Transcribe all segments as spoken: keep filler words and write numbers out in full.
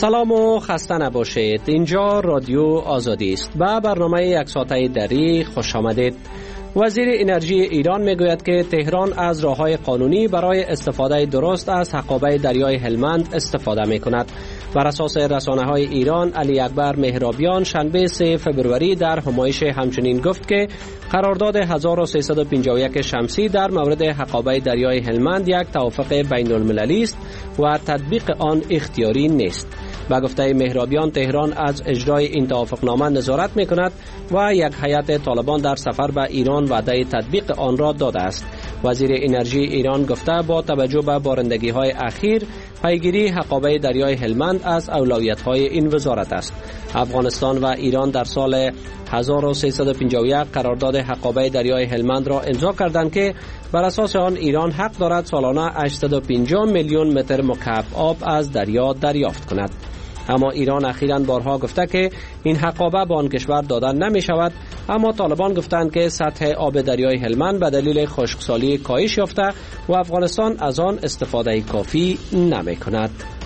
سلام و خسته نباشید. اینجا رادیو آزادی است. با برنامه یک ساعته دری خوش آمدید. وزیر انرژی ایران میگوید که تهران از راه‌های قانونی برای استفاده درست از حقابه دریای هلمند استفاده می‌کند. بر اساس رسانه‌های ایران، علی اکبر مهرابیان شنبه سوم فوریه در همایش همچنین گفت که قرارداد هزار و سیصد و پنجاه و یک شمسی در مورد حقابه دریای هلمند یک توافق بین المللی است و تطبیق آن اختیاری نیست. با گفته مهرابیان، تهران از اجرای این توافقنامه نظارت می‌کند و یک هیئت طالبان در سفر به ایران وعده تطبیق آن را داده است. وزیر انرژی ایران گفته با توجه به بارندگی‌های اخیر، پیگیری حقابه دریای هلمند از اولویت‌های این وزارت است. افغانستان و ایران در سال هزار و سیصد و پنجاه و یک قرارداد حقابه دریای هلمند را امضا کردند که بر اساس آن ایران حق دارد سالانه هشتصد و پنجاه میلیون متر مکعب آب از دریا دریافت کند. اما ایران اخیراً بارها گفته که این حقابه به آن کشور داده نمی شود، اما طالبان گفتند که سطح آب دریای هلمند به دلیل خشکسالی کاهش یافته و افغانستان از آن استفاده کافی نمی کند.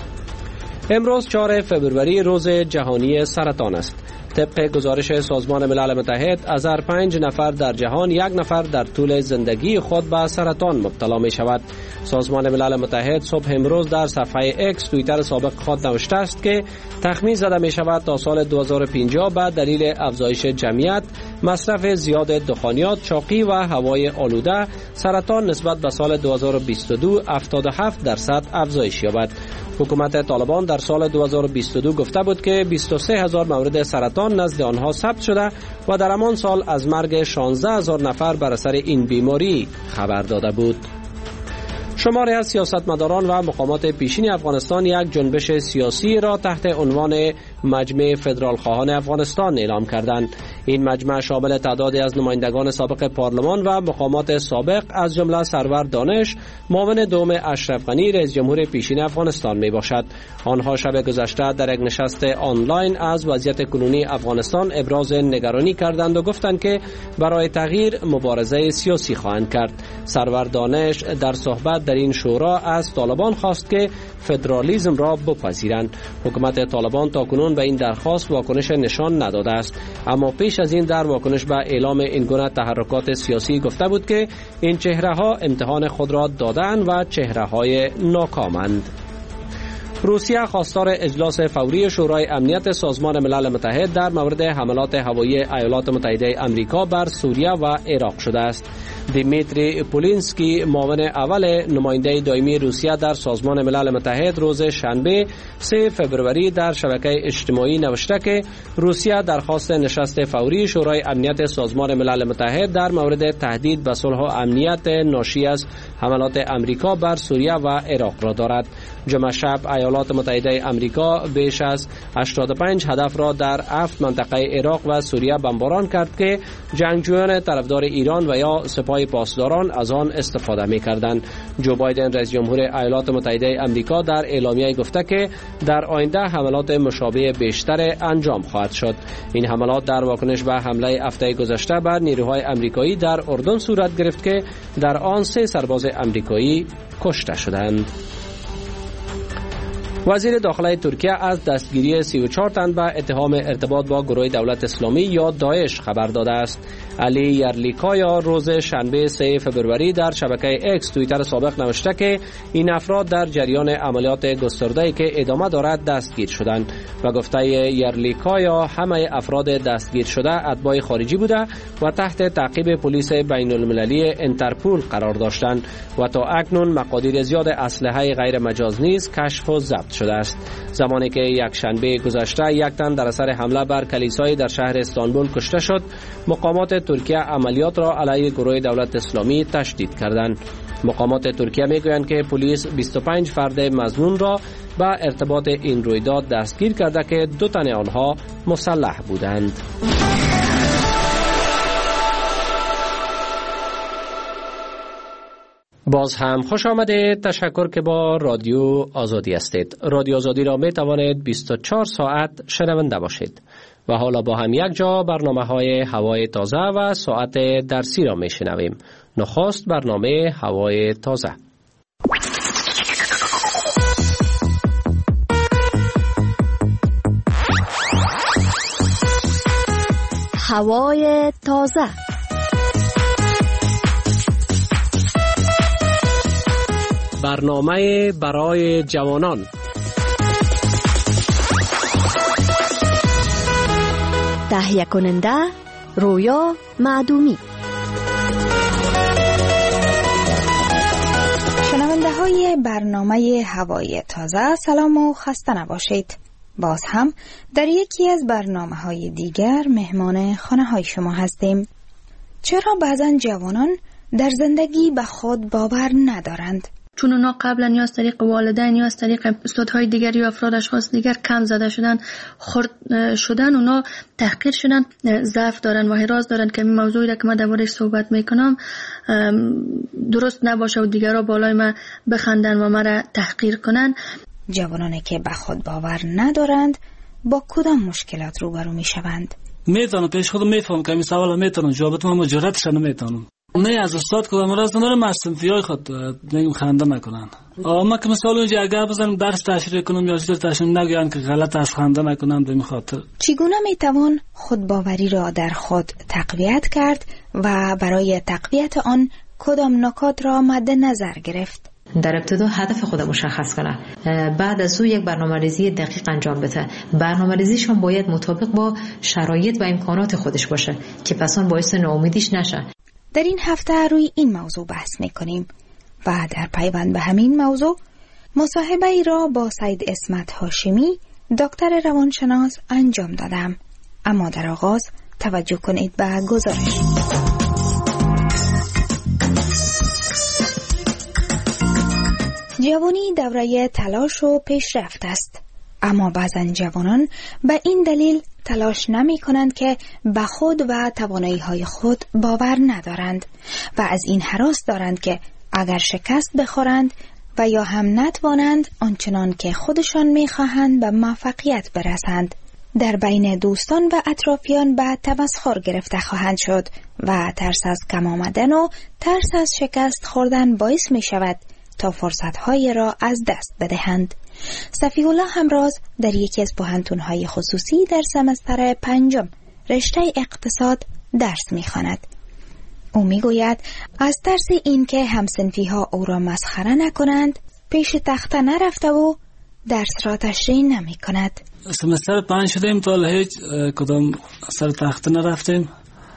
امروز چهارم فوریه روز جهانی سرطان است. طبق گزارش سازمان ملل متحد، از هر پنج نفر در جهان یک نفر در طول زندگی خود به سرطان مبتلا می شود. سازمان ملل متحد صبح امروز در صفحه اکس توییتر سابق خود نوشته است که تخمین زده می شود تا سال دو هزار و پنجاه به دلیل افزایش جمعیت، مصرف زیاد دخانیات، چاقی و هوای آلوده، سرطان نسبت به سال دو هزار و بیست و دو هفتاد و هفت درصد افزایش یابد. حکومت طالبان در سال دو هزار و بیست و دو گفته بود که بیست و سه هزار مورد سرطان نزد آنها ثبت شده و در همان سال از مرگ شانزده هزار نفر بر اثر این بیماری خبر داده بود. شماری از سیاستمداران و مقامات پیشین افغانستان یک جنبش سیاسی را تحت عنوان مجمع فدرال خواهان افغانستان اعلام کردند. این مجمع شامل تعدادی از نمایندگان سابق پارلمان و مقامات سابق از جمله سرور دانش، معاون دوم اشرف غنی رئیس جمهور پیشین افغانستان می باشد. آنها شب گذشته در یک نشست آنلاین از وضعیت کنونی افغانستان ابراز نگرانی کردند و گفتند که برای تغییر مبارزه سیاسی خواهند کرد. سرور دانش در صحبت در این شورا از طالبان خواست که فدرالیسم را بپذیرند. حکومت طالبان تاکنون به این درخواست واکنش نشان نداده است، اما پیش از این در واکنش به اعلام این گونه تحرکات سیاسی گفته بود که این چهره ها امتحان خود را دادند و چهره های ناکامند. روسیه خواستار اجلاس فوری شورای امنیت سازمان ملل متحد در مورد حملات هوایی ایالات متحده آمریکا بر سوریه و عراق شده است. دیمیتری پولینسکی، معاون اول نماینده دائمی روسیه در سازمان ملل متحد، روز شنبه سوم فوریه در شبکه اجتماعی نوشته که روسیه درخواست نشست فوری شورای امنیت سازمان ملل متحد در مورد تهدید به صلح و امنیت ناشی از حملات آمریکا بر سوریه و عراق را دارد. جمعه شب ایالات متحده آمریکا بیش از هشتاد و پنج هدف را در هفت منطقه عراق و سوریه بمباران کرد که جنگجویان طرفدار ایران و یا سپاه پاسداران از آن استفاده می‌کردند. جو بایدن رئیس جمهور ایالات متحده آمریکا در اعلامیه گفته که در آینده حملات مشابه بیشتر انجام خواهد شد. این حملات در واکنش به حمله هفته گذشته بر نیروهای آمریکایی در اردن صورت گرفت که در آن سه سرباز آمریکایی کشته شدند. وزیر داخله ترکیه از دستگیری سی و چهار تن به اتهام ارتباط با گروه دولت اسلامی یا داعش خبر داده است. علی یرلیکایا روز شنبه سوم فوریه در شبکه اکس توییتر سابق نوشته که این افراد در جریان عملیات گسترده‌ای که ادامه دارد دستگیر شدند و گفته یرلیکایا همه افراد دستگیر شده اتباع خارجی بوده و تحت تعقیب پلیس بین المللی اینترپول قرار داشتند و تا اکنون مقادیر زیاد اسلحه غیر مجاز نیز کشف و ضبط شده است. زمانی که یک شنبه گذشته یک تن در اثر حمله بر کلیسای در شهر استانبول کشته شد، مقامات ترکیه عملیات را علیه گروه دولت اسلامی تشدید کردند. مقامات ترکیه میگویند که پلیس بیست و پنج فرد مظنون را به ارتباط این رویداد دستگیر کرده که دو تن آنها مسلح بودند. باز هم خوش آمده. تشکر که با رادیو آزادی هستید. رادیو آزادی را می توانید بیست و چهار ساعت شنونده باشید. و حالا با هم یک جا برنامه های هوای تازه و ساعت درسی را می شنویم. نخست برنامه هوای تازه. هوای تازه. برنامه برای جوانان. تهیه کننده رویا معدومی. شنونده های برنامه هوای تازه، سلام و خسته نباشید. باز هم در یکی از برنامه های دیگر مهمان خانه های شما هستیم. چرا بعضن جوانان در زندگی به خود باور ندارند؟ چون اونا قبلا یا از طریق والدین یا از طریق استادهای دیگر یا افراد اشخاص دیگر کم زده شدن، خرد شدن، اونا تحقیر شدن، ضعف دارن و حراس دارن که این موضوعی را که من درباره‌اش صحبت میکنم درست نباشه و دیگرها بالای من بخندن و مرا تحقیر کنن. جوانانی که به خود باور ندارند با کدام مشکلات روبرو میشوند؟ میتونم پیش خودم میفهم که این سوال میتونم جواب بدم، اما جرأتش نمیتونم. نه از استاد کدام راست ندارم، از صنفیای خود نگم خنده نکنن. اما که مثلا اونجا اگر بزنم درس تشریح کنم یا چیز تشریح نگویند که غلط از خنده نکنم به این خاطر. چگونه میتوان خودباوری را در خود تقویت کرد و برای تقویت آن کدام نکات را مد نظر گرفت؟ در ابتدا هدف خود مشخص کنه، بعد از او یک برنامه‌ریزی دقیق انجام بده. برنامه‌ریزیش هم باید مطابق با شرایط و امکانات خودش باشه که پس آن باعث ناامیدیش نشه. در این هفته روی این موضوع بحث میکنیم و در پیوند به همین موضوع مصاحبه ای را با سید اسمت هاشمی دکتر روانشناس انجام دادم. اما در آغاز توجه کنید به گزارش. جوانی دوره تلاش و پیشرفت است، اما بعضن جوانان به این دلیل تلاش نمی کنند که به خود و توانایی های خود باور ندارند و از این هراس دارند که اگر شکست بخورند و یا هم نتوانند آنچنان که خودشان می خواهند به موفقیت برسند، در بین دوستان و اطرافیان به تمسخر گرفته خواهند شد و ترس از کم آمدن و ترس از شکست خوردن باعث می شود تا فرصت‌های را از دست بدهند. صفیح الله همراز در یکی از پوهنتون‌های خصوصی در سمستر پنجم رشته اقتصاد درس می‌خواند. او می‌گوید از ترس اینکه همسنفی‌ها او را مسخره نکنند پیش تخته نرفته و درس را تشریح نمی‌کند. سمستر پنج شدیم تا هیچ کدام سر تخته نرفتیم،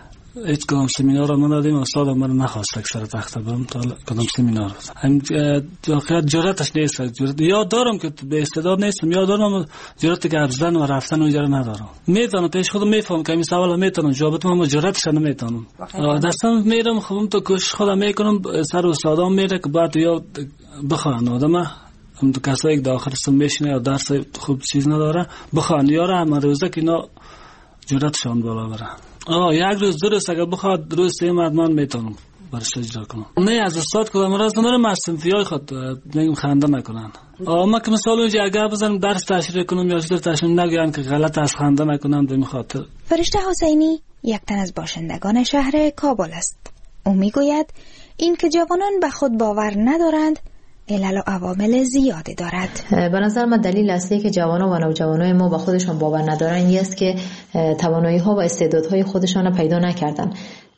هیچ کدام سمینار رو ندادیم. استاد ما نخواست که سر تخته برم تا کدام سمینار. هم واقعا جرأتش نیست. یاد دارم که به استعداد نیستم، یاد دارم جرأتی که ابزدن و رفتن اونجا ندارم. میتونم پیش خودم میفهم که این سوال میتونم جواب بدم، اما جرأتش نمیتونم. دستم میرم خودم تو کوشش خودم میکنم، سر استادام میره که بعد یاد بخوان آدم هم تو کسایی که داخل سم میشینه یا درس خوب چیز نداره بخوان یاره هم روزه که اینا جرأتشون بالا بره. آه یک روز درست اگر بخواد درست این مدمان میتونم برش اجرا کنم. نه از استاد کدام راست ندارم، از صنفیای خود نگم خنده نکنن. اما که مثلا اونجا اگر بزنم درس تشریح کنم یا چیز تشریح نگویند که غلط از خنده نکنم به این خاطر. فرشته حسینی یک تن از باشندگان شهر کابل است. او میگوید این که جوانان به خود باور ندارند علل و عوامل زیادی دارد. به نظر من دلیل اصلی که جوانان و نوجوانای ما به خودشان باور ندارن این است که توانایی ها و استعدادهای خودشان را پیدا نکردن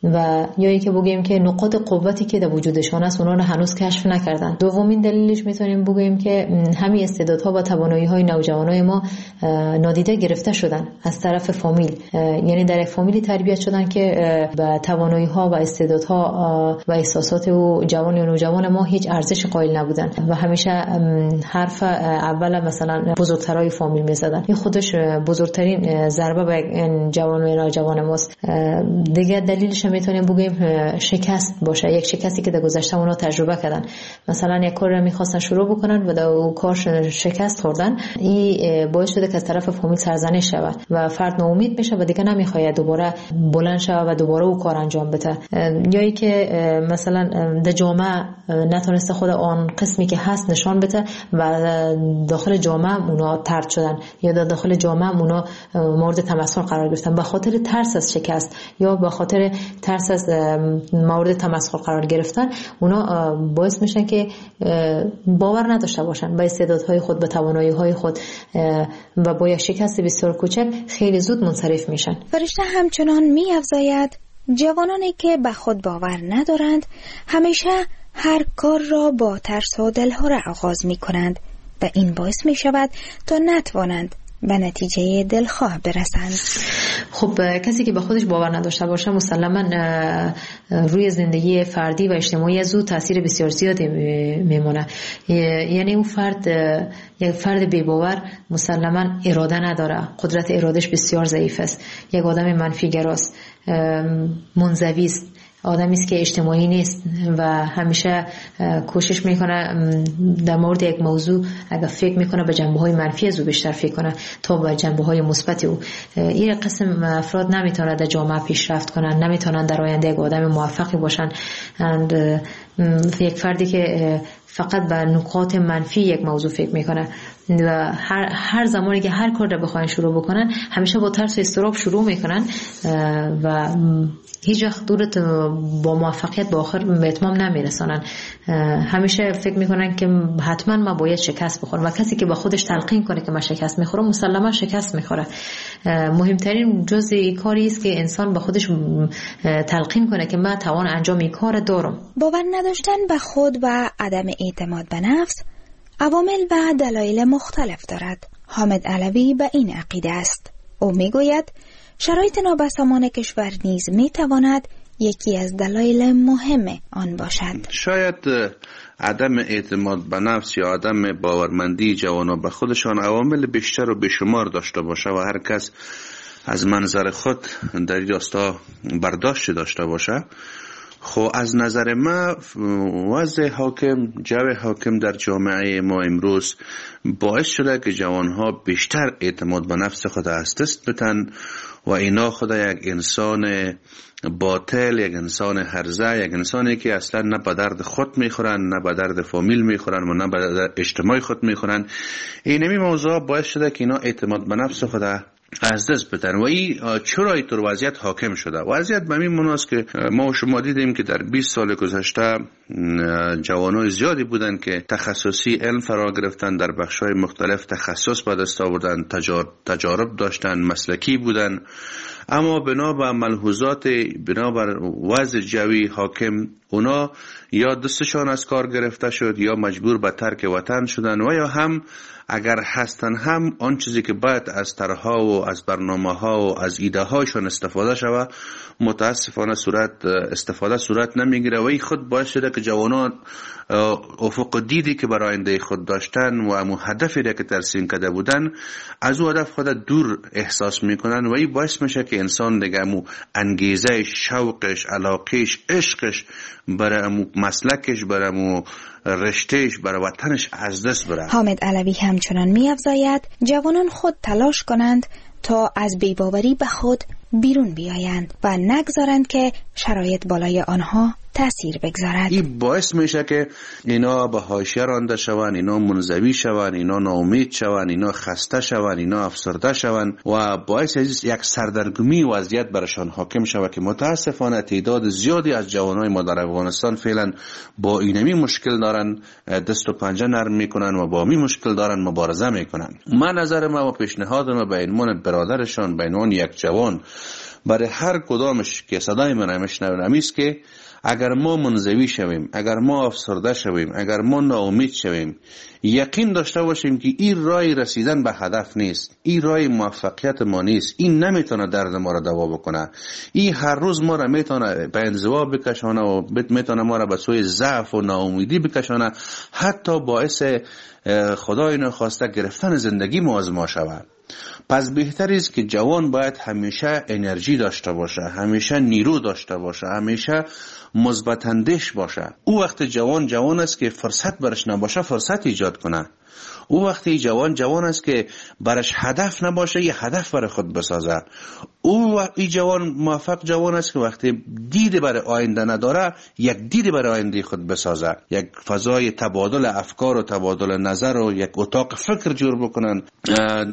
و یا اینکه بگیم که نقاط قوتی که در وجودشان است اونا رو هنوز کشف نکردن. دومین دلیلش میتونیم بگیم که همین استعدادها و توانایی‌های نوجوانای ما نادیده گرفته شدن از طرف فامیل، یعنی در یک فامیلی تربیت شدن که به توانایی‌ها و استعدادها و احساسات و جوان و نوجوان ما هیچ ارزش قائل نبودن و همیشه حرف اول مثلا بزرگترای فامیل میزدن. این خودش بزرگترین ضربه به جوان و نوجوان ماست. دیگه دلیلش میتونیم بگیم شکست باشه، یک شکستی که در گذشته اونا تجربه کردن. مثلا یک کار رو میخواستن شروع بکنن و در اون کار شکست خوردن، این باعث شده که از طرف فامیل سرزنش شود و فرد ناامید بشه و دیگه نمیخواد دوباره بلند شود و دوباره اون کار انجام بده. یا ای که مثلا در جامعه نتونسته خود آن قسمی که هست نشان بده و داخل جامعه اونا طرد شدن یا در داخل جامعه اونا مورد تمسخر قرار گرفتن به خاطر ترس از شکست یا به خاطر ترس از مورد تمسخر قرار گرفتن، اونا باعث میشن که باور نداشته باشن به استعدادهای خود، به توانایی‌های خود و با یک شکست بسیار کوچک خیلی زود منصرف میشن. فرشته همچنان می‌افزاید جوانانی که به خود باور ندارند همیشه هر کار را با ترس و دلهره آغاز می کنند و این باعث می شود تا نتوانند به نتیجه دلخواه برسند. خب کسی که به خودش باور نداشته باشه مسلما روی زندگی فردی و اجتماعی زود تاثیر بسیار زیادی میمونه. یعنی اون فرد، یک فرد بی باور مسلما اراده نداره، قدرت ارادش بسیار ضعیف است، یک آدم منفی گراست، منزوی است، آدمی است که اجتماعی نیست و همیشه کوشش میکنه در مورد یک موضوع اگر فکر میکنه به جنبه‌های منفی از او بیشتر فکر کنه تا به جنبه‌های مثبت او. این قسم افراد نمیتونن در جامعه پیشرفت کنن، نمیتونن در آینده یک آدم موفقی باشن. یک فردی که فقط به نکات منفی یک موضوع فکر میکنه و هر هر زمانی که هر کار را بخواین شروع بکنن همیشه با ترس و اضطراب شروع میکنن و هیچ وقت دورت با موفقیت با آخر به اتمام نمیرسانن. همیشه فکر میکنن که حتما ما باید شکست بخورم و کسی که با خودش تلقین کنه که من شکست میخورم مسلما شکست میخوره. مهمترین جزء کاری است که انسان به خودش تلقین کنه که من توان انجام این کار دارم. باور نداشتن به خود و عدم اعتماد به نفس عوامل و دلایل مختلف دارد. حامد علوی به این عقیده است. او میگوید شرایط نابسامان کشور نیز میتواند یکی از دلایل مهم آن باشد. شاید عدم اعتماد به نفس یا عدم باورمندی جوانان به خودشان عوامل بیشتر و بیشمار داشته باشه و هر کس از منظر خود در این راستا برداشت داشته باشه. خب از نظر ما وضع حاکم، جو حاکم در جامعه ما امروز باعث شده که جوانها بیشتر اعتماد به نفس خود از دست بدن و اینا خود یک انسان باطل، یک انسان هرزه، یک انسانی که اصلا نه به درد خود میخورن، نه به درد فامیل میخورن و نه به درد اجتماع خود میخورن. اینمی موضوع باعث شده که اینا اعتماد به نفس خود از دست بدن و این چرا اینطور وضعیت حاکم شده؟ وضعیت به این مناست که ما و شما دیدیم که در بیست سال گذشته جوانای زیادی بودن که تخصصی علم فرا گرفتن، در بخش‌های مختلف تخصص به دست آوردن، تجارب داشتن، مسلکی بودن، اما بنا به ملحوظات، بنا بر وضع جوی حاکم اونا یا دستشان از کار گرفته شد یا مجبور به ترک وطن شدن و یا هم اگر هستن هم آن چیزی که باید از طرح‌ها و از برنامه‌ها و از ایده‌هاشون استفاده شود متاسفانه صورت استفاده صورت نمیگیره و این خود باعث شده که جوانان افق دیدی که برای آینده خود داشتن و امو هدفی را که ترسیم کرده بودن از او هدف خود دور احساس میکنن و این باعث میشه که انسان دیگه امو انگیزه، شوقش، علاقش، عشقش برای امو مسلکش، برای امو رشتهش، برای وطنش از دست بره. حامد علوی همچنان می‌افزاید جوانان خود تلاش کنند تا از بی‌باوری به خود بیرون بیایند و نگذارند که شرایط بالای آنها تأثیر بگذارد. این باعث میشه که اینا به حاشیه رانده شوند، اینا منزوی شوند، اینا ناامید شوند، اینا خسته شوند، اینا افسرده شوند و باعث یک سردرگمی وضعیت برشان حاکم شود که متاسفانه تعداد زیادی از جوانای ما در افغانستان فعلا با اینمی مشکل دارن، دست و پنجه نرم میکنن و با می مشکل دارن مبارزه میکنن. من نظر ما و پیشنهادم به عنوان برادرشان، به عنوان یک جوان برای هر کدامش که صدای من میشنوند است که اگر ما منزوی شویم، اگر ما افسرده شویم، اگر ما ناامید شویم، یقین داشته باشیم که این راه رسیدن به هدف نیست، این راه موفقیت ما نیست، این نمیتونه درد ما را دوا بکنه، این هر روز ما را میتونه به انزوا بکشانه و میتونه ما را به سوی ضعف و ناامیدی بکشانه، حتی باعث خدای نخواسته گرفتن زندگی ما از ما شود. پس بهتر است که جوان باید همیشه انرژی داشته باشه، همیشه نیرو داشته باشه، همیشه مثبت اندیش باشه. او وقت جوان جوان است که فرصت برش نباشه فرصت ایجاد کنه. او وقتی جوان جوان است که برش هدف نباشه یه هدف برای خود بسازه. او وقتی جوان موفق جوان است که وقتی دید برای آینده نداره یک دید برای آینده خود بسازه، یک فضای تبادل افکار و تبادل نظر و یک اتاق فکر جور بکنن، انگیزه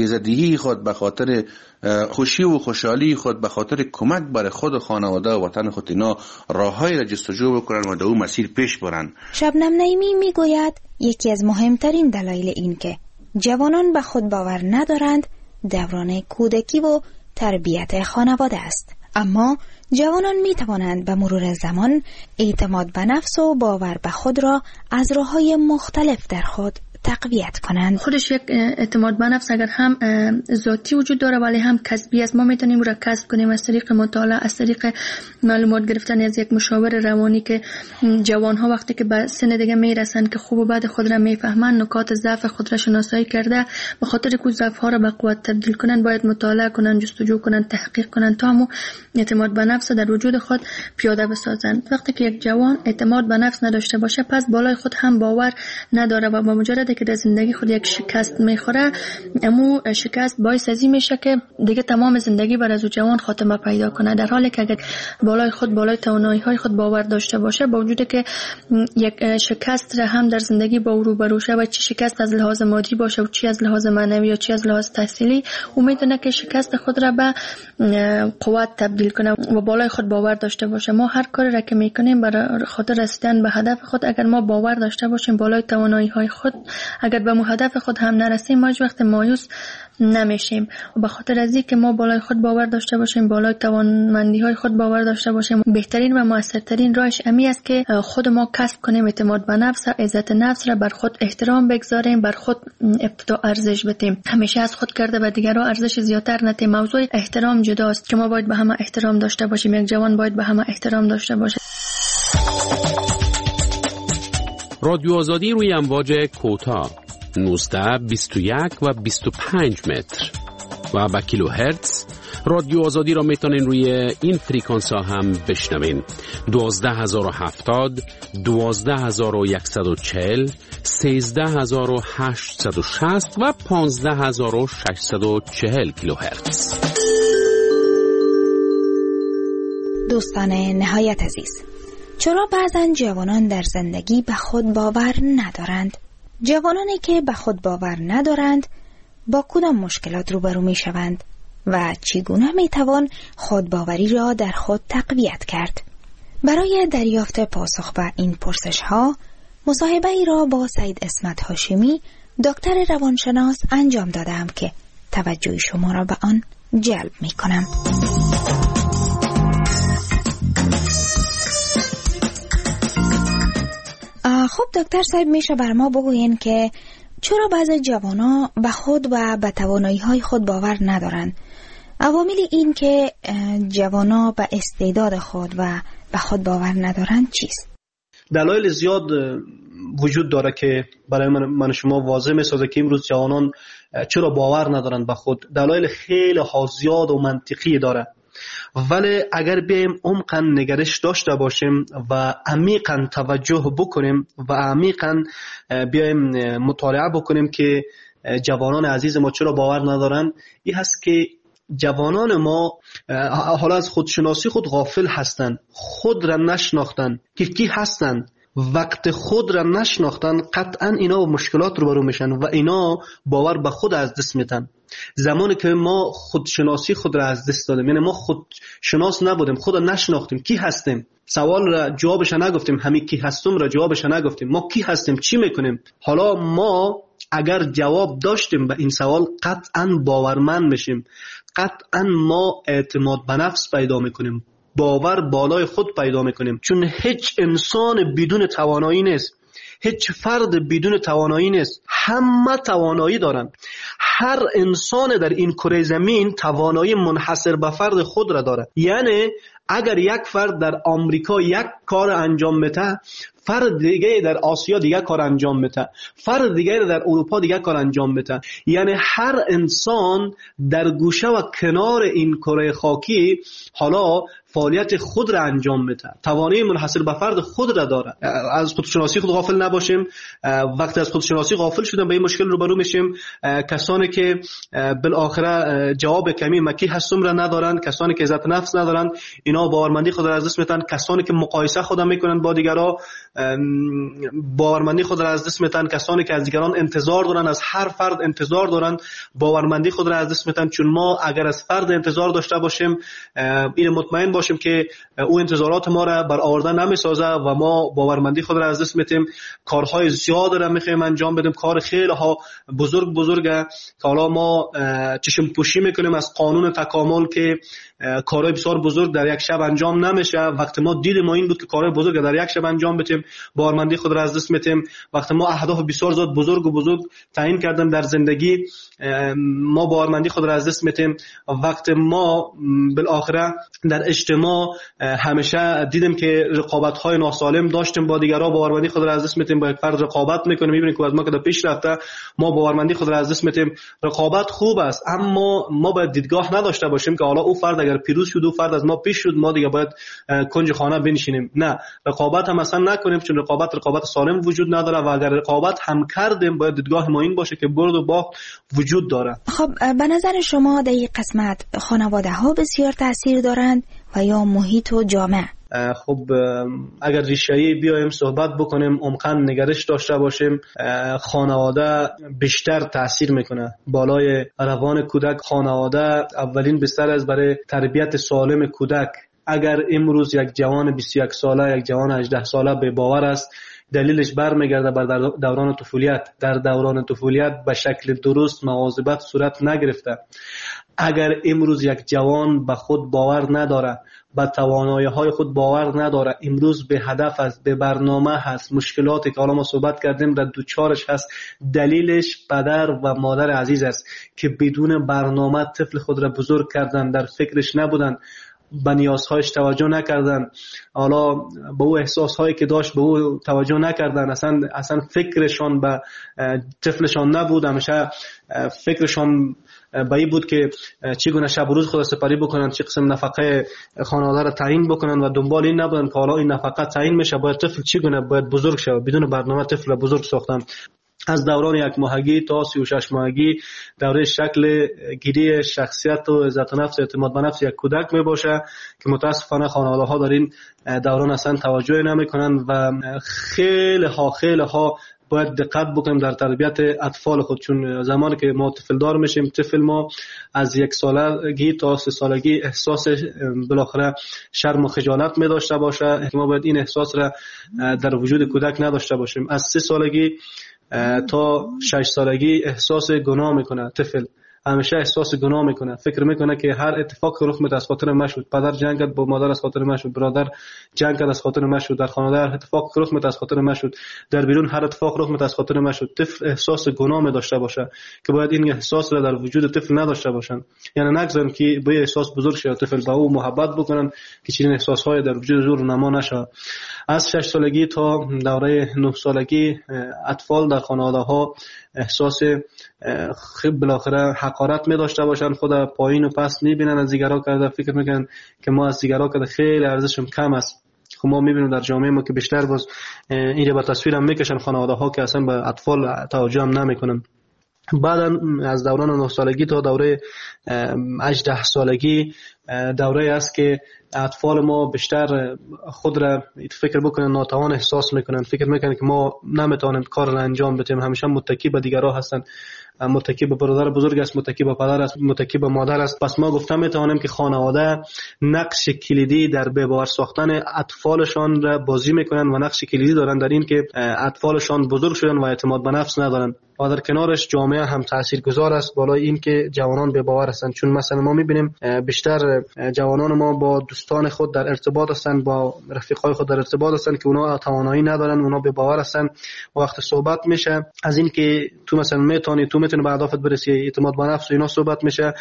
انگیزدهی خود، به خاطر خوشی و خوشحالی خود، به خاطر کمک برای خود و خانواده و وطن خود اینا راههایی را جستجو بکنن و در اون مسیر پیش برن. شبنم نعیمی میگوید یکی از مهمترین دلایل این که جوانان به خود باور ندارند دوران کودکی و تربیت خانواده است. اما جوانان می توانند به مرور زمان اعتماد به نفس و باور به خود را از راه‌های مختلف در خود تقویت کنند. خودش یک اعتماد به نفس اگر هم ذاتی وجود داره ولی هم کسبی است. ما میتونیم را کسب کنیم از طریق مطالعه، از طریق معلومات گرفتن از یک مشاور روانی که جوان ها وقتی که به سن دیگه میرسن که خوب و بد خود را میفهمن، نکات ضعف خود را شناسایی کرده، به خاطر که ضعف ها را به قوت تبدیل کنن باید مطالعه کنن، جستجو کنن، تحقیق کنن تا همو اعتماد به نفس در وجود خود پیاده بسازن. وقتی که یک جوان اعتماد به نفس نداشته باشه پس بالای خود هم باور نداره و با مجرد که در زندگی خود یک شکست میخوره، امو شکست باعث ازی میشه که دیگه تمام زندگی بر از جوان خاتمه پیدا کنه. در حالی که اگر بالای خود، بالای توانایی های خود باور داشته باشه، با وجود که یک شکست را هم در زندگی با او روبرو شه و چی شکست از لحاظ مادی باشه و چی از لحاظ معنوی یا چی از لحاظ تحصیلی، او میتونه که شکست خود را به قوت تبدیل کنه و بالای خود باور داشته باشه. ما هر کاری را که میکنیم برای خاطر رسیدن به هدف خود اگر ما باور داشته باشیم بالای توانایی های خود، اگر به هدف خود هم نرسیم ما هیچ وقت مایوس نمیشیم. و به خاطر از اینکه ما بالای خود باور داشته باشیم، بالای توانمندی های خود باور داشته باشیم، بهترین و موثرترین راهش امی است که خود ما کسب کنیم اعتماد به نفس، عزت نفس را، بر خود احترام بگذاریم، بر خود ابتدا ارزش بدیم. همیشه از خود کرده و دیگران ارزش زیادتر ندیم. موضوع احترام جداست که ما باید به همه احترام داشته باشیم. یک جوان باید به همه احترام داشته باشه. رادیو آزادی روی امواج کوتاه نوزده، بیست و یک و بیست و پنج متر و با کیلو هرتز. رادیو آزادی را میتونین روی این فریکانس ها هم بشنوین: دوازده هزار و هفتاد، دوازده هزار و صد و چهل، سیزده هزار و هشتصد و شصت و پانزده هزار و ششصد و چهل کیلو هرتز. دوستان نهایت عزیز، چرا بعضن جوانان در زندگی به خود باور ندارند؟ جوانانی که به خود باور ندارند با کدام مشکلات روبرو می شوند و چگونه می توان خودباوری را در خود تقویت کرد؟ برای دریافت پاسخ به این پرسش ها مصاحبه ای را با سید اسمت هاشمی، دکتر روانشناس انجام دادم که توجه شما را به آن جلب می کنم. خب دکتر صاحب، میشه بر ما بگوین که چرا بعضی جوانا به خود و به توانایی‌های خود باور ندارند؟ عوامل این که جوانا به استعداد خود و به خود باور ندارند چیست؟ دلایل زیاد وجود داره که برای من, من شما واضح میسازه که امروز جوانان چرا باور ندارند به خود. دلایل خیلی زیاد و منطقی داره، ولی اگر بیایم عمقاً نگرش داشته باشیم و عمیقاً توجه بکنیم و عمیقاً بیایم مطالعه بکنیم که جوانان عزیز ما چرا باور ندارن، این هست که جوانان ما حالا از خودشناسی خود غافل هستند، خود را نشناختن که کی هستند. وقت خود را نشناختن قطعا اینا با مشکلات روبرو میشن و اینا باور به خود از دست میدن. زمانی که ما خودشناسی خود را از دست دادیم، یعنی ما خودشناس نبودیم، خود را نشناختیم، کی هستیم، سوال را جوابش نگفتیم، همین کی هستم را جوابش نگفتیم، ما کی هستیم، چی میکنیم. حالا ما اگر جواب داشتیم به این سوال قطعا باورمند میشیم، قطعا ما اعتماد به نفس پیدا میکنیم، باور بالای خود پیدا میکنیم. چون هیچ انسان بدون توانایی نیست، هیچ فرد بدون توانایی نیست، همه توانایی دارن. هر انسان در این کره زمین توانایی منحصر به فرد خود را داره. یعنی اگر یک فرد در آمریکا یک کار انجام میده، فرد دیگه در آسیا دیگه کار انجام میده، فرد دیگه در اروپا دیگه کار انجام میده. یعنی هر انسان در گوشه و کنار این کره خاکی حالا فعالیت خود را انجام میده، توانایی منحصر به فرد خود را داره. از خودشناسی خود غافل نباشیم. وقتی از خودشناسی غافل شدیم به این مشکل روبرو میشیم. کسانی که بالاخره جواب کمی مکی هستم را ندارن، کسانی که عزت نفس ندارن، اینا باورمندی خود را از دست میدن. کسانی که مقایسه خود میکنن با دیگران باورمندی خود را از دست میتن، کسانی که از دیگران انتظار دارن، از هر فرد انتظار دارن باورمندی خود را از دست میتن. چون ما اگر از فرد انتظار داشته باشیم این مطمئن باشیم که او انتظارات ما را برآورده نمیسازه و ما باورمندی خود را از دست میتیم. کارهای زیاد را میخوایم انجام بدیم، کار خیلی ها بزرگ بزرگه که حالا ما چشم پوشی میکنیم از قانون تکامل که کارهای بسیار بزرگ در یک شب انجام نمیشه. وقتی ما دید ما این بود که کارهای بزرگ در یک شب انجام بدیم باورمندی خود را از دست میتیم. وقتی ما اهداف بسیار زیاد بزرگ و بزرگ تعیین کردیم در زندگی ما باورمندی خود را از دست میتیم. وقتی ما بالاخره در اجتماع همیشه دیدیم که رقابت های ناسالم داشتیم با دیگران باورمندی خود را از دست میتیم. با یک فرد رقابت میکنیم میبینیم که از ما که در پیش رفته ما باورمندی خود را از دست میتیم. رقابت خوب است اما ما باید دیدگاه نداشته باشیم که حالا او فرد اگر پیروز شد او فرد از ما پیش شد ما دیگه باید کنج خانه بنشینیم. نه، رقابت هم اصلا نکنیم چون رقابت رقابت سالم وجود نداره و اگر رقابت هم کردیم باید دیدگاه ما این باشه که برد و باخت وجود داره. خب به نظر شما در این قسمت خانواده ها بسیار تاثیر دارند و یا محیط و جامعه؟ خب اگر ریشه‌ای بیایم صحبت بکنیم عمقاً نگرش داشته باشیم خانواده بیشتر تاثیر میکنه بالای روان کودک. خانواده اولین بستر است برای تربیت سالم کودک. اگر امروز یک جوان بیست و یک ساله یک جوان هجده ساله به باور است دلیلش برمیگرده بر دوران طفولیت. در دوران طفولیت به شکل درست مواظبت صورت نگرفته. اگر امروز یک جوان به خود باور نداره، به توانایی‌های خود باور نداره، امروز به هدف است، به برنامه هست، مشکلاتی که حالا ما صحبت کردیم در دوچارش هست، دلیلش پدر و مادر عزیز است که بدون برنامه طفل خود را بزرگ کردن، در فکرش نبودن، به نیازهایش توجه نکردن، حالا به او احساسهایی که داشت به او توجه نکردن، اصلا اصلا فکرشان به طفلشان نبود. همیشه فکرشان به این بود که چگونه شب و روز خود سپری بکنن، چه قسم نفقه خانواده را تعیین بکنن و دنبال این نبودن که حالا این نفقه تعیین میشه باید طفل چگونه باید بزرگ شه. بدون برنامه طفل بزرگ ساختن. از دوران یک ماهگی تا سی و شش ماهگی دوره شکل گیری شخصیت و عزت نفس اعتماد به نفس یک کودک می باشه که متاسفانه خانواده ها در این دوران اصلا توجه نمی کنند و خیلی ها خیلی ها باید دقت بکنیم در تربیت اطفال خود. چون زمانی که ما طفل دار میشیم طفل ما از یک سالگی تا سه سالگی احساس بالاخره شرم و خجالت می داشته باشه. ما باید این احساس را در وجود کودک نداشته باشیم. از سه سالگی تا شش سالگی احساس گناه میکنه طفل، همیشه احساس گناه میکنه، فکر میکنه که هر اتفاق که رخ میده از خاطر من شد، پدر جنگ کرد با مادر از خاطر من شد، برادر جنگ کرد از خاطر من شد، در خانواده هر اتفاق که رخ میده از خاطر من شد، در بیرون هر اتفاق رخ میده از خاطر من شد. طفل احساس گناه می داشته باشه که باید این احساس را در وجود طفل نداشته باشن. یعنی نگذارن که به احساس بزرگ شه طفل با او محبت بکنن که چنین احساسهای در وجود زور نما نشه. از شش سالگی تا دوره نه سالگی اطفال در خانواده ها احساس خب بالاخره حقارت می داشته باشن، خود پایین و پست می بینن، از دیگران کرده فکر میکنن که ما از دیگران کرده خیلی ارزشم کم است. خب ما میبینیم در جامعه ما که بیشتر باز این رو به تصویر هم میکشن خانواده ها که اصلا به اطفال توجه هم نمیکنن. بعد از دوران نه سالگی تا دوره هجده سالگی دوره است که اطفال ما بیشتر خود را فکر بکنن ناتوان احساس میکنن، فکر میکنن که ما نمیتونیم کار را انجام بدیم، همیشه متکی به دیگران هستن، متکی به برادر بزرگ است، متکی به پدر است، متکی به مادر است. پس ما گفتم میتونیم که خانواده نقش کلیدی در به باور ساختن اطفالشان را بازی میکنن و نقش کلیدی دارن در این که اطفالشان بزرگ شدن و اعتماد به نفس ندارن. و در کنارش جامعه هم تاثیرگذار است بالای این که جوانان به باور هستند. چون مثلا ما میبینیم بیشتر جوانان ما با دوستان خود در ارتباط هستند، با رفیقای خود در ارتباط هستند که اونا توانایی ندارن، اونا به باور هستند. وقت صحبت میشه از این که تو مثلا میتونی تو میتونی به اهدافت برسی، اعتماد به نفس و اینا صحبت میشه.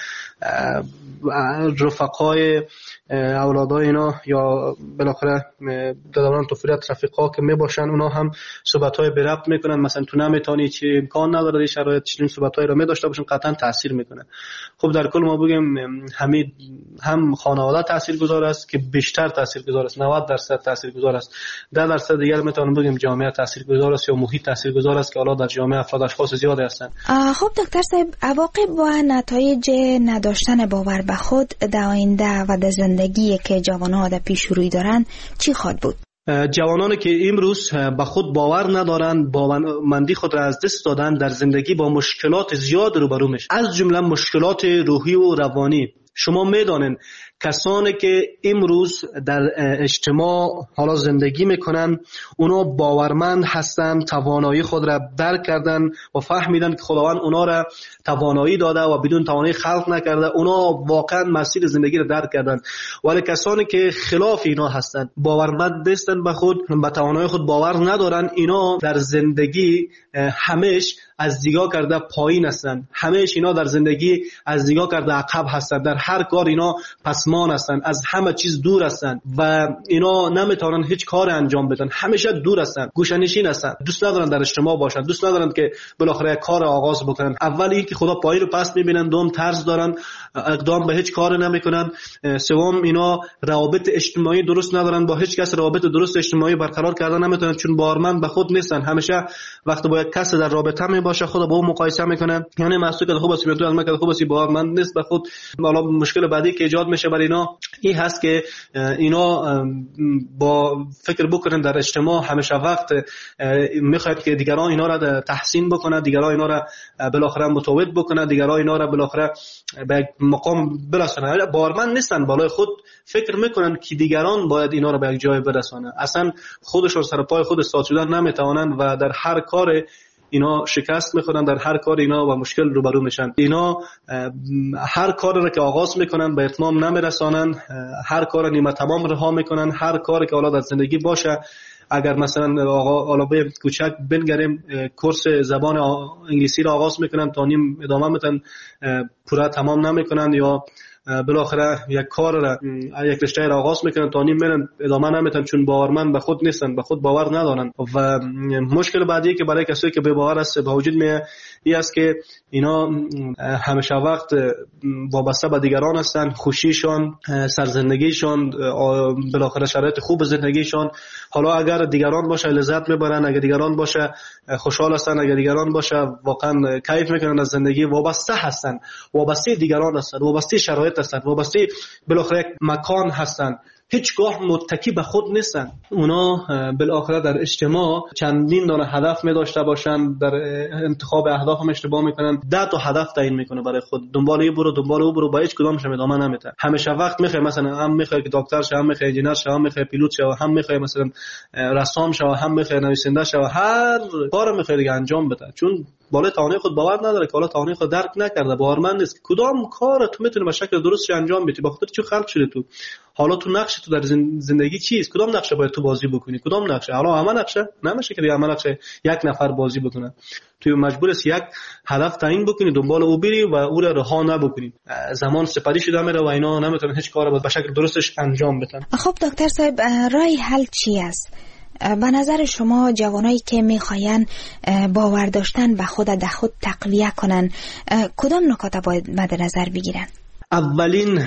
رفقای اولادای اینا یا بالاخره در دوران طفولیت رفیقا که میباشن اونا هم صحبت‌های به ربط میکنن، مثلا تو نمیتونی، چه امکان نداره، شرایط چنین صحبت‌هایی رو می‌داشته باشن، قطعا تاثیر میکنه. خب در کل ما بگیم همین هم خانواده تاثیرگذار است که بیشتر تاثیرگذار است، نود درصد تاثیرگذار است. ده درصد دیگر میتونم بگیم جامعه تاثیرگذار است یا محیط تاثیرگذار است که حالا در جامعه افراد اشخاص زیاد هستند. خب دکتر صاحب، عواقب و نتایج نداشتن باور به خود در آینده و در زندگی که جوانان در پیش روی دارن چی خواهد بود؟ جوانانی که امروز به خود باور ندارند، باورمندی خود را از دست دادن، در زندگی با مشکلات زیاد روبرو میشن، از جمله مشکلات روحی و روانی. شما میدانین کسانی که امروز در اجتماع حالا زندگی میکنن، اونا باورمند هستند، توانایی خود را درک کردن و فهمیدن که خداوند اونا را توانایی داده و بدون توانایی خلق نکرده. اونا واقعا مسیر زندگی را درک کردن. ولی کسانی که خلاف اینا هستند، باورمند نیستند به خود، به توانایی خود باور ندارن، اینا در زندگی همیش از دیگاه کرده پایین هستند، همیش اینا در زندگی از دیگاه کرده عقب هستند، در هر کار اینا پسمان هستند، از همه چیز دور هستند و اینا نمیتونن هیچ کار انجام بدن، همیشه دور هستند، گوشه‌نشین هستند، دوست ندارن در اجتماع باشن، دوست ندارن که بالاخره کار آغاز بکنن. اول اینکه خدا پای رو پس میبینن، دوم طرز دارن، اقدام به هیچ کار نمیکنن، سوم اینا روابط اجتماعی درست ندارن، با هیچ کس روابط درست اجتماعی برقرار کردن نمیتونن، چون باورمند به خود نیستن. همیشه وقتی با یک کس در رابطه می باشه خود با اون مقایسه میکنن، یعنی مسئول که خوب است تو از من که خوب است، باورمند نیست به خود. حالا مشکل بعدی که ایجاد میشه برای اینا این هست که اینا با فکر بکنن در اجتماع همیشه وقت میخواد که دیگران اینا را تحسین بکنن، دیگران اینا را بالاخره متوجه بکنن، دیگران اینا را بالاخره به مقام برسونن. باورمند نیستن، بالای خود فکر میکنن که دیگران باید اینا را به یک جای برسونن. اصلا خودشون سر پای خود استاد شدن نمیتوانن و در هر کار اینا شکست میخورن، در هر کار اینا با مشکل روبرو میشن. اینا هر کار را که آغاز میکنن به اتمام نمیرسانن، هر کار نیمه تمام رها میکنن. هر کاری که حالا در زندگی باشه، اگر مثلا آقا علابه کوچک بنگریم کورس زبان انگلیسی را آغاز میکنن تا نیم ادامه میتن، پورا تمام نمیکنن، یا بالاخره یک کار را یک رشته را آغاز میکنن تا نیم میرن ادامه نمیتن، چون باورمند به خود نیستن، به خود باور ندارن. و مشکل بعدی که برای کسایی که به باور است به وجود میاد این است که اینا همیشه وقت وابسته به دیگران هستن، خوشیشان، سرزندگیشان، بالاخره شرایط خوب زندگیشان. حالا اگر دیگران باشه لذت میبرن، اگر دیگران باشه خوشحال هستن، اگر دیگران باشه واقعا کیف میکنن از زندگی. وابسته هستن، وابسته دیگران هستن، وابسته شرایط هستن، وابسته بالاخره مکان هستن، هیچگاه متکی به خود نیستن. اونا بالاخره در اجتماع چندین دانه هدف می داشته باشن، در انتخاب اهداف هم اشتباه میکنن، ده تا هدف تعیین میکنه برای خود، دنبال این برو دنبال اون برو، با هیچ کدامش ادامه نمیده. همیشه وقت میخوای مثلا هم میخوای که دکتر شه، هم میخوای انجینر شه، هم میخوای پیلوت شه، هم میخوای مثلا رسام شه، هم میخوای نویسنده شه، هر کار میخوای دیگه انجام بده، چون بالای توانایی خود باور نداره که حالا توانایی خود درک نکرده، باورمند نیست کدام کار تو میتونی به شکل درست انجام بدی. به خاطر چی خلق شده تو؟ حالا تو نقش تو در زندگی چیست؟ کدام نقشه باید تو بازی بکنی؟ کدام نقشه؟ حالا همه نقشه نمیشه که همه نقشه یک نفر بازی بکنه. تو مجبور است یک هدف تعیین بکنی، دنبال او بری و او را رها نبکنی. زمان سپری شده میره و اینا نمیتونن هیچ کاری به شکل درستش انجام بدن. خب دکتر صاحب، راه حل چی است؟ به نظر شما جوانایی که میخواین باور داشتن به خود در خود تقویه کنن، کدام نکات باید مد نظر بگیرن؟ اولین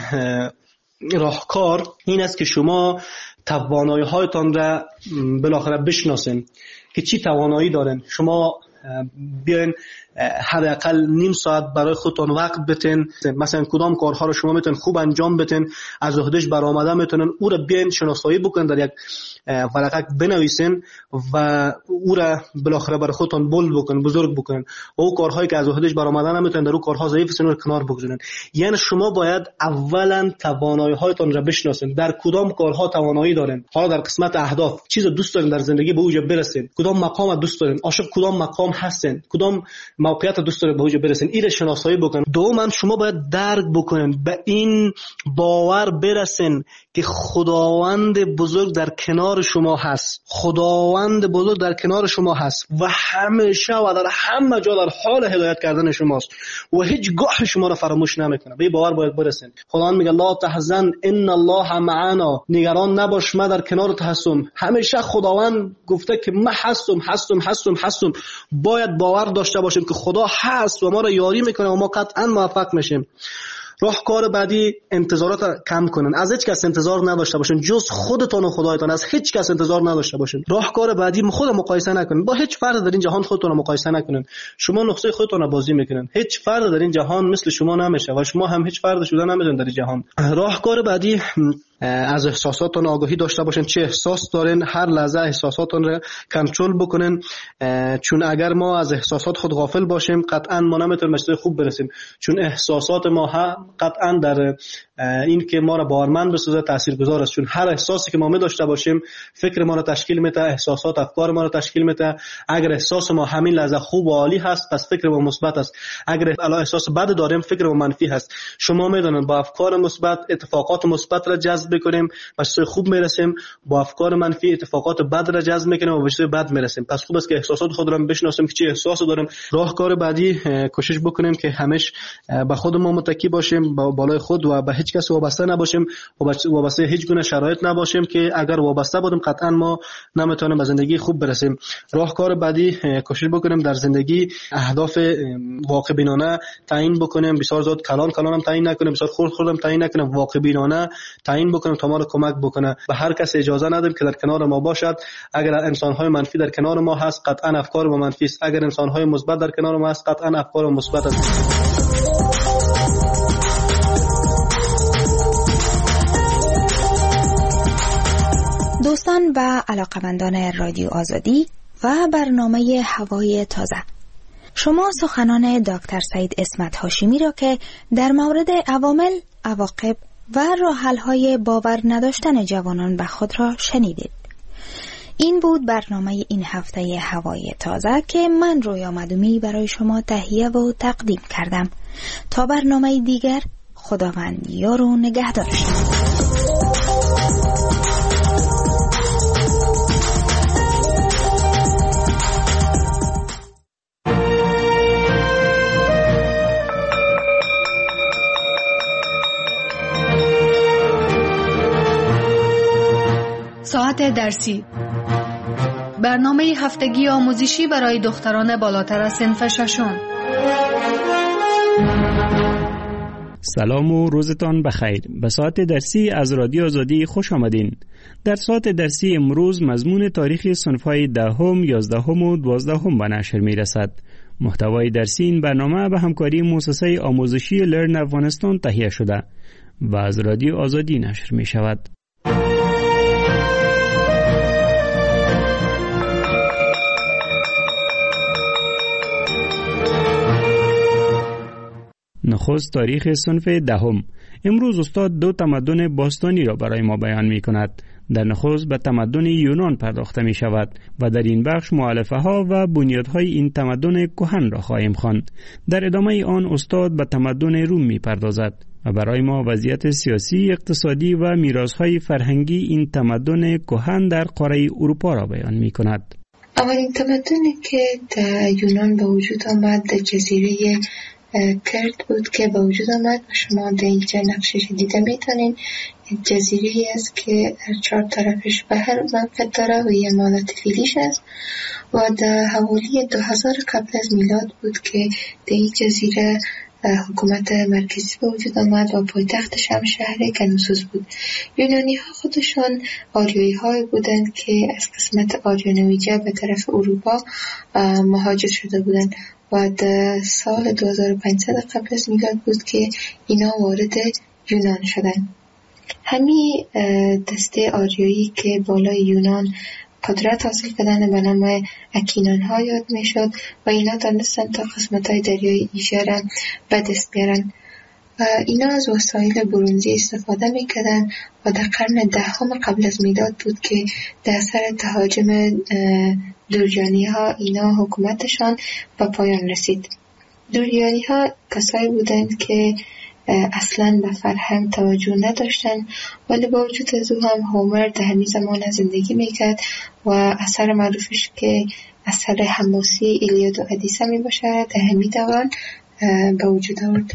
راهکار این است که شما توانایی هایتان را بالاخره بشناسین که چی توانایی دارن. شما بیاین حداقل نیم ساعت برای خودتون وقت بتین، مثلا کدام کارها رو شما میتونن خوب انجام بدین، از عهدهش برآمده میتونن او را بیاین شناسایی بکنن، در یک ورقه بنویسین و او را بالاخره برای خودتون بلند بکنن، بزرگ بکنن. و او کارهایی که از عهدهش برآمده نمیتونن، در او کارها ضعیف هستن رو کنار بگذارن. یعنی شما باید اولا توانایی هایتون را بشناسین، در کدام کارها توانایی دارین. حالا در قسمت اهداف چیز دوست دارین در زندگی به اوج برسین، کدام مقام دوست دارین، عاشق کدام مقام هستین، کدام موقعیت دوست داره به اوج برسین، این شناسایی بکنن. دوما شما باید درک بکنن، به این باور برسین که خداوند بزرگ در کنار شما هست، خداوند بزرگ در کنار شما هست و همیشه و در همه جا در حال هدایت کردن شماست و هیچ گاه شما را فراموش نمیکنه. به این باور باید برسین. خداوند میگه لا تحزن ان الله معنا، نگران نباش من در کنارت هستم. همیشه خداوند گفته که من هستم هستم هستم هستم. باید باور داشته باشیم که خدا هست و ما را یاری میکنه و ما قطعا موفق میشیم. راهکار بعدی انتظارات کم کنن، از هیچ کس انتظار نداشته باشین جز خودتون و خدایتان، از هیچ کس انتظار نداشته باشین. راهکار بعدی خود مقایسه نکنین، با هیچ فرد در این جهان خودتون مقایسه نکنین. شما نقطه خودتون بازی میکنین، هیچ فرد در این جهان مثل شما نمیشه و شما هم هیچ فرد شدن نمیتونین در این جهان. راهکار بعدی از احساساتون آگاهی داشته باشین، چه احساس دارین، هر لحظه احساساتون رو کنترل بکنین، چون اگر ما از احساسات خود غافل باشیم قطعا ما نمیتونیم به خوب برسیم، چون احساسات ما قطعا در این که ما را باورمند بسازه تاثیرگذار است، چون هر احساسی که ما می داشته باشیم فکر ما را تشکیل میده، احساسات افکار ما را تشکیل میده. اگر احساس ما همین لحظه خوب و عالی هست پس فکر ما مثبت است، اگر الان احساس بد داریم فکر ما منفی هست. شما میدونید با افکار مثبت اتفاقات مثبت را جذب کنیم به سوی خوب میرسیم، با افکار منفی اتفاقات بد را جذب میکنیم و به سوی بد میرسیم. پس خوب است که احساسات خود را بشناسیم که چه احساسی داریم. راهکار بعدی کوشش بکنیم که همیشه به خود ما متکی باشیم، با بالای خود و به هیچ کس وابسته نباشیم و وابسته هیچ گونه شرایط نباشیم که اگر وابسته بودیم قطعا ما نمیتونیم به زندگی خوب برسیم. راهکار بعدی کوشش بکنیم در زندگی اهداف واقع بینانه تعیین بکنیم، بسیار زیاد کلان کلان هم تعیین نکنیم، بسیار خرد خرد هم تعیین نکنیم، واقع بینانه تعیین بکنیم تا ما رو کمک بکنه. به هر کس اجازه ندیم که در کنار ما باشد. اگر انسان‌های منفی در کنار ما هست قطعا افکار ما منفی است، اگر انسان‌های مثبت در کنار ما هست قطعا افکار ما مثبت است. دوستان و علاقمندان رادیو آزادی و برنامه هوای تازه، شما سخنان دکتر سعید اسمت هاشمی را که در مورد عوامل، عواقب و راه‌حل‌های باور نداشتن جوانان به خود را شنیدید. این بود برنامه این هفته هوای تازه که من رویا مدومی برای شما تهیه و تقدیم کردم. تا برنامه دیگر، خداوند یار و نگهدار شما. ساعت درسی، برنامه هفتگی آموزشی برای دختران بالاتر از صنف ششم. سلام و روزتان بخیر. به ساعت درسی از رادیو آزادی خوش آمدین. در ساعت درسی امروز مضمون تاریخ صنف‌های دهم، یازدهم و دوازدهم به نشر می‌رسد. محتوای درسی این برنامه به همکاری مؤسسه آموزشی لرن افغانستان تهیه شده و از رادیو آزادی نشر می‌شود. نخست تاریخ صنف دهم. امروز استاد دو تمدن باستانی را برای ما بیان می کند. در نخست به تمدن یونان پرداخته می شود و در این بخش مؤلفه ها و بنیادهای این تمدن کهن را خواهیم خواند. در ادامه آن استاد به تمدن روم می پردازد و برای ما وضعیت سیاسی، اقتصادی و میراث‌های فرهنگی این تمدن کهن در قاره اروپا را بیان می کند. اولین تمدنی که در یونان به وجود آمد در جزیره کرد بود که به وجود آمد و شما در اینجا نقشش دیده میتونین. جزیره است که چهار طرفش بحر منفت داره و یه مالت فیلیش است و در حوالی دو هزار قبل از میلاد بود که در این جزیره حکومت مرکزی به وجود آمد و پایتختش هم شهر کنوسوس بود. یونانی ها خودشان آریایی های بودند که از قسمت آریانویجه به طرف اروپا مهاجر شده بودند و در سال دو هزار و پانصد قبل از میلاد بود که اینا وارد یونان شدند. همین دسته آریایی که بالای یونان قدرت حاصل کردن به نام اکینان ها یاد می شد و اینا دانستن تا قسمت های دریای ایژه را به دست بیارن. اینا از وسایل برنزی استفاده می کردن و در قرن دهم قبل از میلاد بود که در اثر تهاجم دوریانی ها اینا حکومتشان به پایان رسید. دوریانی ها کسایی بودند که اصلا به فرهنگ توجه نداشتن، ولی با وجود از او هم هومر در همین زمان زندگی میکرد و اثر معروفش که اثر حماسی ایلیاد و ادیسه می باشه در همین دوران به وجود آورد.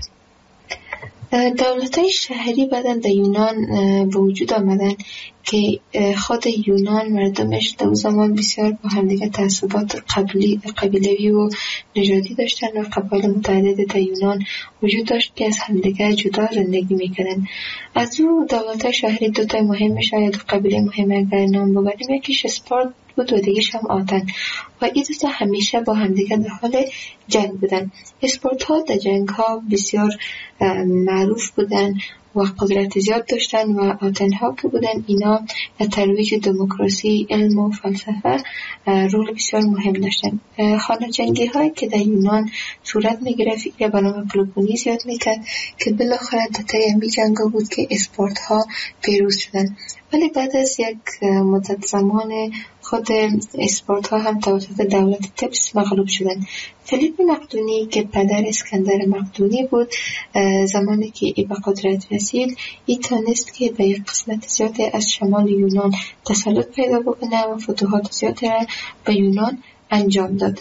دولت‌های شهری بعدن در یونان به وجود آمدن که خود یونان مردمش در زمان بسیار با همدیگه تعصبات قبلی قبیله‌ای و نژادی داشتن و قبایل متعدد در یونان وجود داشت که از همدیگه جدا زندگی میکردن. از او دولت‌های شهری دو تا مهمش یا دو قبیله مهم اگر نام ببریم، یکیش اسپارت بود و دیگه‌ش هم آتن و این دو تا همیشه با همدیگه در حال جنگ بودن. اسپارت ها در جنگ ها بسیار معروف بودن و قدرت زیاد داشتن و تنها که بودن اینا در ترویج دموکراسی، علم و فلسفه رول بسیار مهم داشتن. خانه جنگی هایی که در یونان صورت می گرفت یا به نام پلوپونیس یاد میکرد که بالاخره در طی همین جنگ بود که اسپارت ها پیروز شدن. ولی بعد از یک مدت زمان خود اسپارت ها هم توسط دولت تبس مغلوب شدن. فیلیپ مقدونی که پدر اسکندر مقدونی بود، زمانی که ای به قدرت رسید ای تانست که به یک قسمت زیاد از شمال یونان تسلط پیدا بکنه و فتوحات زیاد را به یونان انجام داد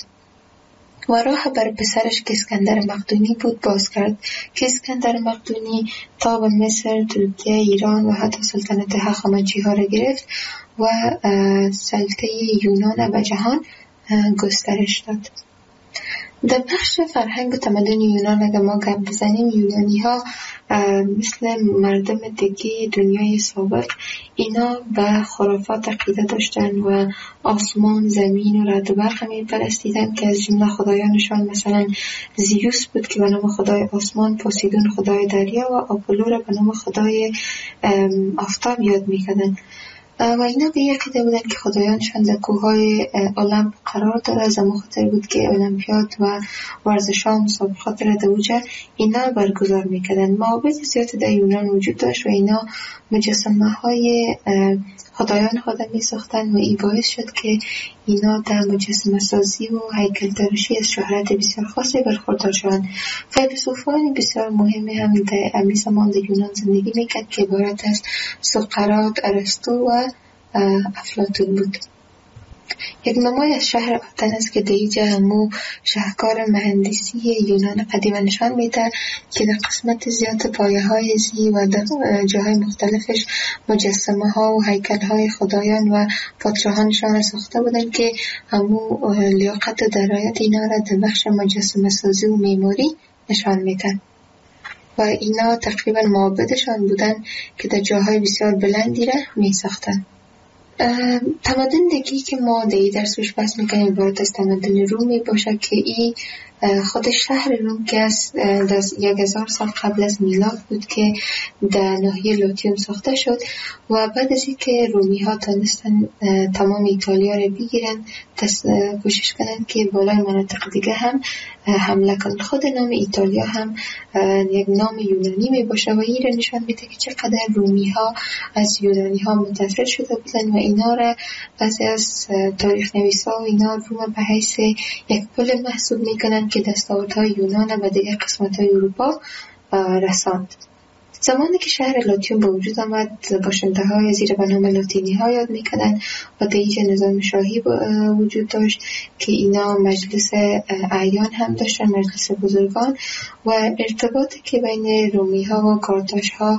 و راه بر پسرش که اسکندر مقدونی بود باز کرد که اسکندر مقدونی تا به مصر، ترکیه، ایران و حتی سلطنت هخامنشی ها را گرفت و سلطه یونان به جهان گسترش داد. در بخش فرهنگ و تمدن یونان اگر ما گپ بزنیم، یونانی ها مثل مردم دیگه دنیای سابق اینا به خرافات عقیده داشتن و آسمان، زمین و رعد و برق می پرستیدن که از جمله خدایانشان مثلا زیوس بود که به نام خدای آسمان، پوسیدون خدای دریا و آپولو را به نام خدای آفتاب یاد میکردن. و اینا به یک عقیده بودن که خدایانشان در کوههای المپ قرار داره. زمان خاطر بود که المپیاد و ورزش‌ها و مسابقات را در اوج اینا برگزار میکردن. معابد زیاد در یونان وجود داشت و اینا مجسمه های خدایان خود می ساختن و این باعث شد که اینا در مجسمه سازی و هیکل تراشی از شهرت بسیار خاصی برخوردار شدند. فیلسوفان بسیار مهمی هم در امی زمان در یونان زندگی میکرد که عبارت از سقراط، ارسطو و افلاطون بود. یک نمای از شهر آتن است که دیجا همو شهکار مهندسی یونان قدیم نشان میده که در قسمت زیاد پایه های زی و در جاهای مختلفش مجسمه ها و هیکل های خدایان و پادشاهانشان ساخته بودن که همو لیاقت و درایت اینا را در بخش مجسمه سازی و معماری نشان میدن و اینا تقریبا معابدشان بودن که در جاهای بسیار بلندی را می ساختن. تمدن دیگی که ما در این درس روش بحث میکنیم عبارت از تمدن رومی باشه که این خود شهر روم که از یک هزار سال قبل از میلاد بود که در ناحیه لاتیوم ساخته شد و بعد از اینکه رومی ها تانستن تمام ایتالیا را بگیرن کوشش کنن که بالای مناطق دیگه هم حمله کنن. خود نام ایتالیا هم یک نام یونانی می باشه و این را نشان میده که چقدر رومی ها از یونانی ها متاثر شده بودن و اینا را بعضی از تاریخ نویسا و اینا روم به حیث یک پل محسوب میکنن که دستاوردهای یونان و دیگر قسمت‌های اروپا رساند. زمانی که شهر لاتیوم به وجود آمد، باشنده‌های زیر به نام لاتینی‌ها یاد می‌کردند و در اینجا نظام شاهی وجود داشت که اینا مجلس اعیان هم داشتن، مجلس بزرگان، و ارتباطی که بین رومی‌ها و کارتاژها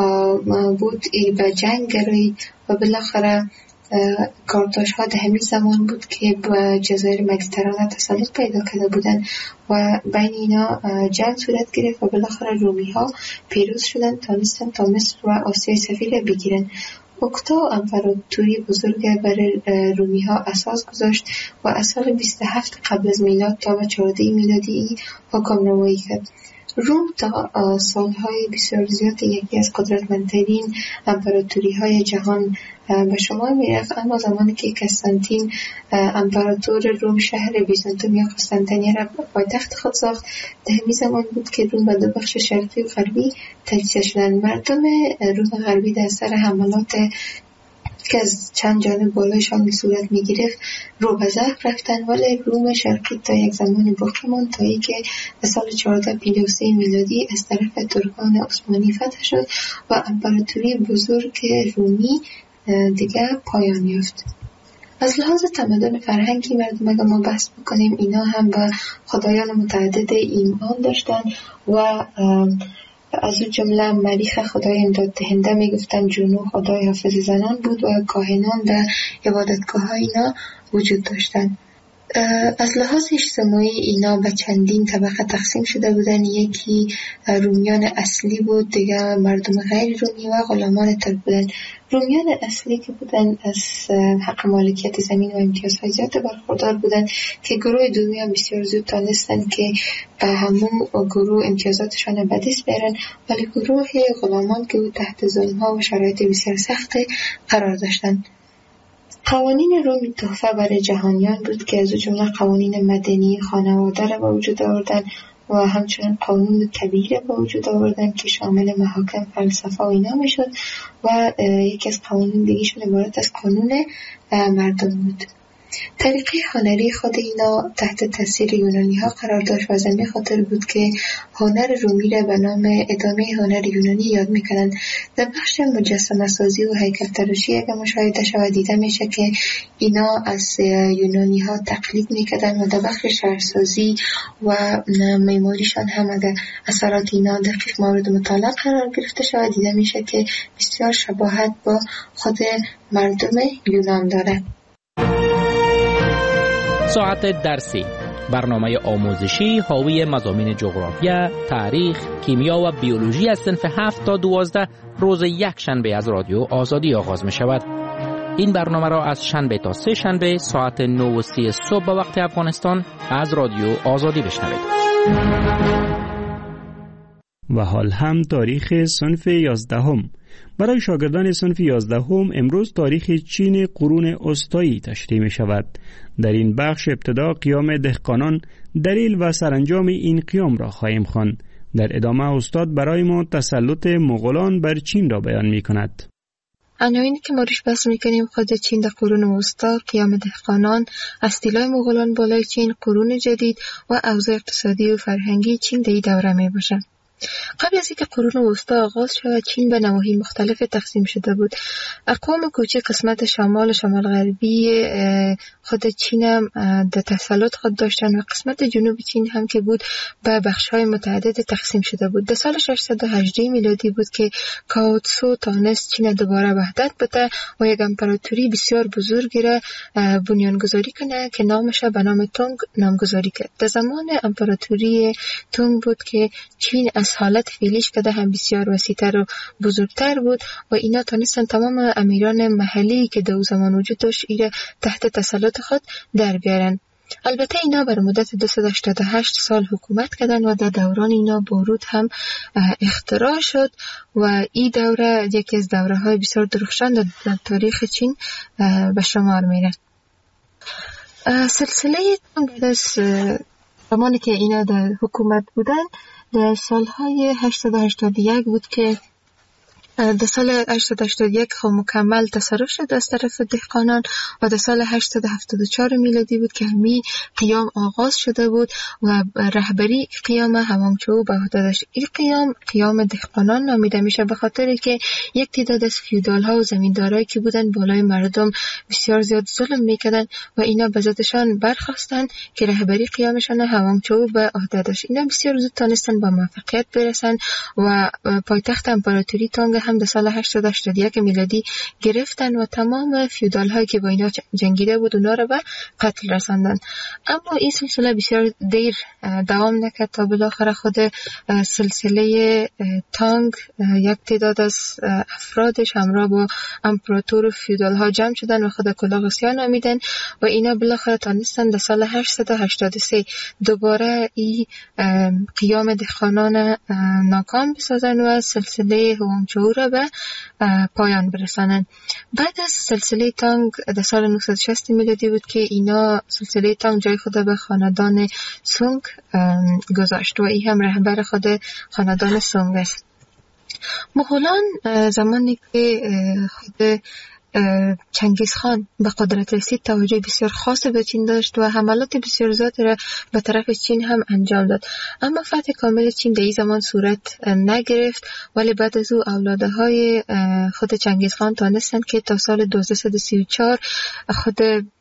بود به جنگ گرایی و بالاخره کارتاژ ها در همین زمان بود که به جزایر مدیترانه تسلط پیدا کرده بودند و بین اینا جنگ صورت گرفت و بالاخره رومی ها پیروز شدن، تانستن تا مصر و آسیای سفید بگیرن. اوکتا امپراتوری بزرگ برای رومی ها اساس گذاشت و از سال بیست و هفت قبل از میلاد تا به چهارده میلادی حکمرانی کرد. روم تا سالهای بسیار زیاد یکی از قدرتمندترین امپراتوری های جهان به شمار می رفت، اما زمانی که قسطنطین امپراتور روم شهر بیزانتوم یا قسطنطنیه را پایتخت خود ساخت، در همین زمان بود که روم به دو بخش شرقی و غربی تجزیه شدند. مردم روم غربی در اثر حملات که از چند جانب بالایشان صورت می گرفت رو به ضعف رفتن، ولی روم شرقی تا یک زمانی باقی ماند تا اینکه در سال چهارصد و پنجاه و سه میلادی از طرف ترکان عثمانی فتح شد و امپراتوری بزرگ رومی دیگه پایان یافت. از لحاظ تمدن فرهنگی مردم اگر ما بحث بکنیم، اینا هم به خدایان متعدد ایمان داشتن و از اون جمله مریخ خدای امداد دهنده می گفتن، جونو خدای حافظ زنان بود و کاهنان در عبادتگاه ها اینا وجود داشتن. از لحاظ اجتماعی اینا به چندین طبقه تقسیم شده بودن. یکی رومیان اصلی بود، دیگه مردم غیر رومی و غلامان ترک بودن. رومیان اصلی که بودن از حق مالکیت زمین و امتیازهای زیاد برخوردار بودن که گروه دومی هم بسیار زود تانستن که به همون گروه امتیازاتشان به دست بیارن، ولی گروه غلامان که بود تحت ظلم‌ها و شرایط بسیار سخت قرار داشتن. قوانین روم تحفه برای جهانیان بود که از جمله قوانین مدنی خانواده را به وجود آوردن و همچنین قانون کبیر به وجود آوردن که شامل محاکم، فلسفه و اینا میشد و یکی از قوانین دیگه‌شون عبارت از قانون مردم بود. طریقه هنری خود اینا تحت تاثیر یونانی ها قرار داشت و از همین خاطر بود که هنر رومی را به نام ادامه هنر یونانی یاد میکنن. در بخش مجسمه سازی و هیکل تراشی اگه مشاهده شود دیده میشه که اینا از یونانی ها تقلید میکردن و در بخش شهرسازی و معماریشان هم اگه اثرات اینا دقیق مورد مطالعه قرار گرفته شود دیده میشه که بسیار شباهت با خود مردم یونان داره. ساعت درسی، برنامه آموزشی حاوی مضامین جغرافیا، تاریخ، کیمیا و بیولوژی از صنف هفت تا دوازده روز یک شنبه از رادیو آزادی آغاز می شود. این برنامه را از شنبه تا سه شنبه ساعت نه و سی صبح به وقت افغانستان از رادیو آزادی بشنوید. و حال هم تاریخ صنف یازدهم. برای شاگردان صنف یازدهم امروز تاریخ چین قرون وسطایی تشریح می شود. در این بخش ابتدا قیام دهقانان، دلیل و سرانجام این قیام را خواهیم خواند. در ادامه استاد برای ما تسلط مغولان بر چین را بیان می کند. عناوینی که ما روش بحث میکنیم خود چین در قرون وسطا، قیام دهقانان، استیلای مغولان بالای چین، قرون جدید و اوضاع اقتصادی و فرهنگی چین در این دوره می باشه. قبل از اینکه قرون وسطا آغاز شود چین به نواحی مختلف تقسیم شده بود. اقوام کوچک قسمت شمال و شمال غربی خود چین هم در تسلط خود داشتن و قسمت جنوب چین هم که بود به بخش‌های متعدد تقسیم شده بود. در سال ششصد و هجده میلادی بود که کاو تسو تانست چین دوباره وحدت بده و یک امپراتوری بسیار بزرگی را بنیانگذاری کنه که نامش به نام تونگ نامگذاری کرد. در زمان امپراتوری تونگ بود که چین از حالت فعلیش که هم بسیار وسیع‌تر و بزرگتر بود و اینا تانستن تمام امیران محلی که در اون زمان وجود داشت ایره تحت تسلط خود در بیارن. البته اینا بر مدت دویست و هشتاد و هشت سال حکومت کردن و در دوران اینا بارود هم اختراع شد و این دوره یکی از دوره های بسیار درخشان در تاریخ چین به شمار میره. سلسله بعد از زمانی که اینا در حکومت بودن در سالهای هشتصد و هشتاد و یک بود که در سال هشتصد و هشتاد و یک خب مکمل تصرف شد از طرف دهقانان و در سال هشتصد و هفتاد و چهار میلادی بود که همی قیام آغاز شده بود و رهبری قیام همامچو به عهده داشت. این قیام قیام دهقانان نامیده میشه به خاطر که یک تعداد از فیودال ها و زمیندارایی که بودن بالای مردم بسیار زیاد ظلم میکردن و اینا به ذاتشان برخواستن که رهبری قیامشان همامچو به عهده داشت. اینا بسیار زود تونستن با موفقیت برسن و پایتخت امپراتوری تونگ هم در سال هشتصد و هشتاد و یک میلادی گرفتن و تمام فیودال هایی که با اینا جنگیده بود اونا رو به قتل رساندن. اما این سلسله بسیار دیر دوام نکرد تا بالاخره خود سلسله تانگ یک تعداد از افرادش همراه با امپراتور و فیودال ها جمع شدن و خود کلاغسیا نامیدن و اینا بالاخره تانستن در سال هشتصد و هشتاد و سه دوباره این قیام دهقانان ناکام بسازن و سلسله هوانگچو را به پایان برسانن. بعد از سلسله تانگ در سال نهصد و شصت میلادی بود که اینا سلسله تانگ جای خود به خاندان سونگ گذاشت و این هم رهبر خود خاندان سونگ است. مغولان زمانی که خود چنگیز خان به قدرت رسید توجه بسیار خاص به چین داشت و حملات بسیار زیادی را به طرف چین هم انجام داد. اما فتح کامل چین در این زمان صورت نگرفت ولی بعد از او اولاده های خود چنگیز خان تانستند که تا سال دویست و سی و چهار خود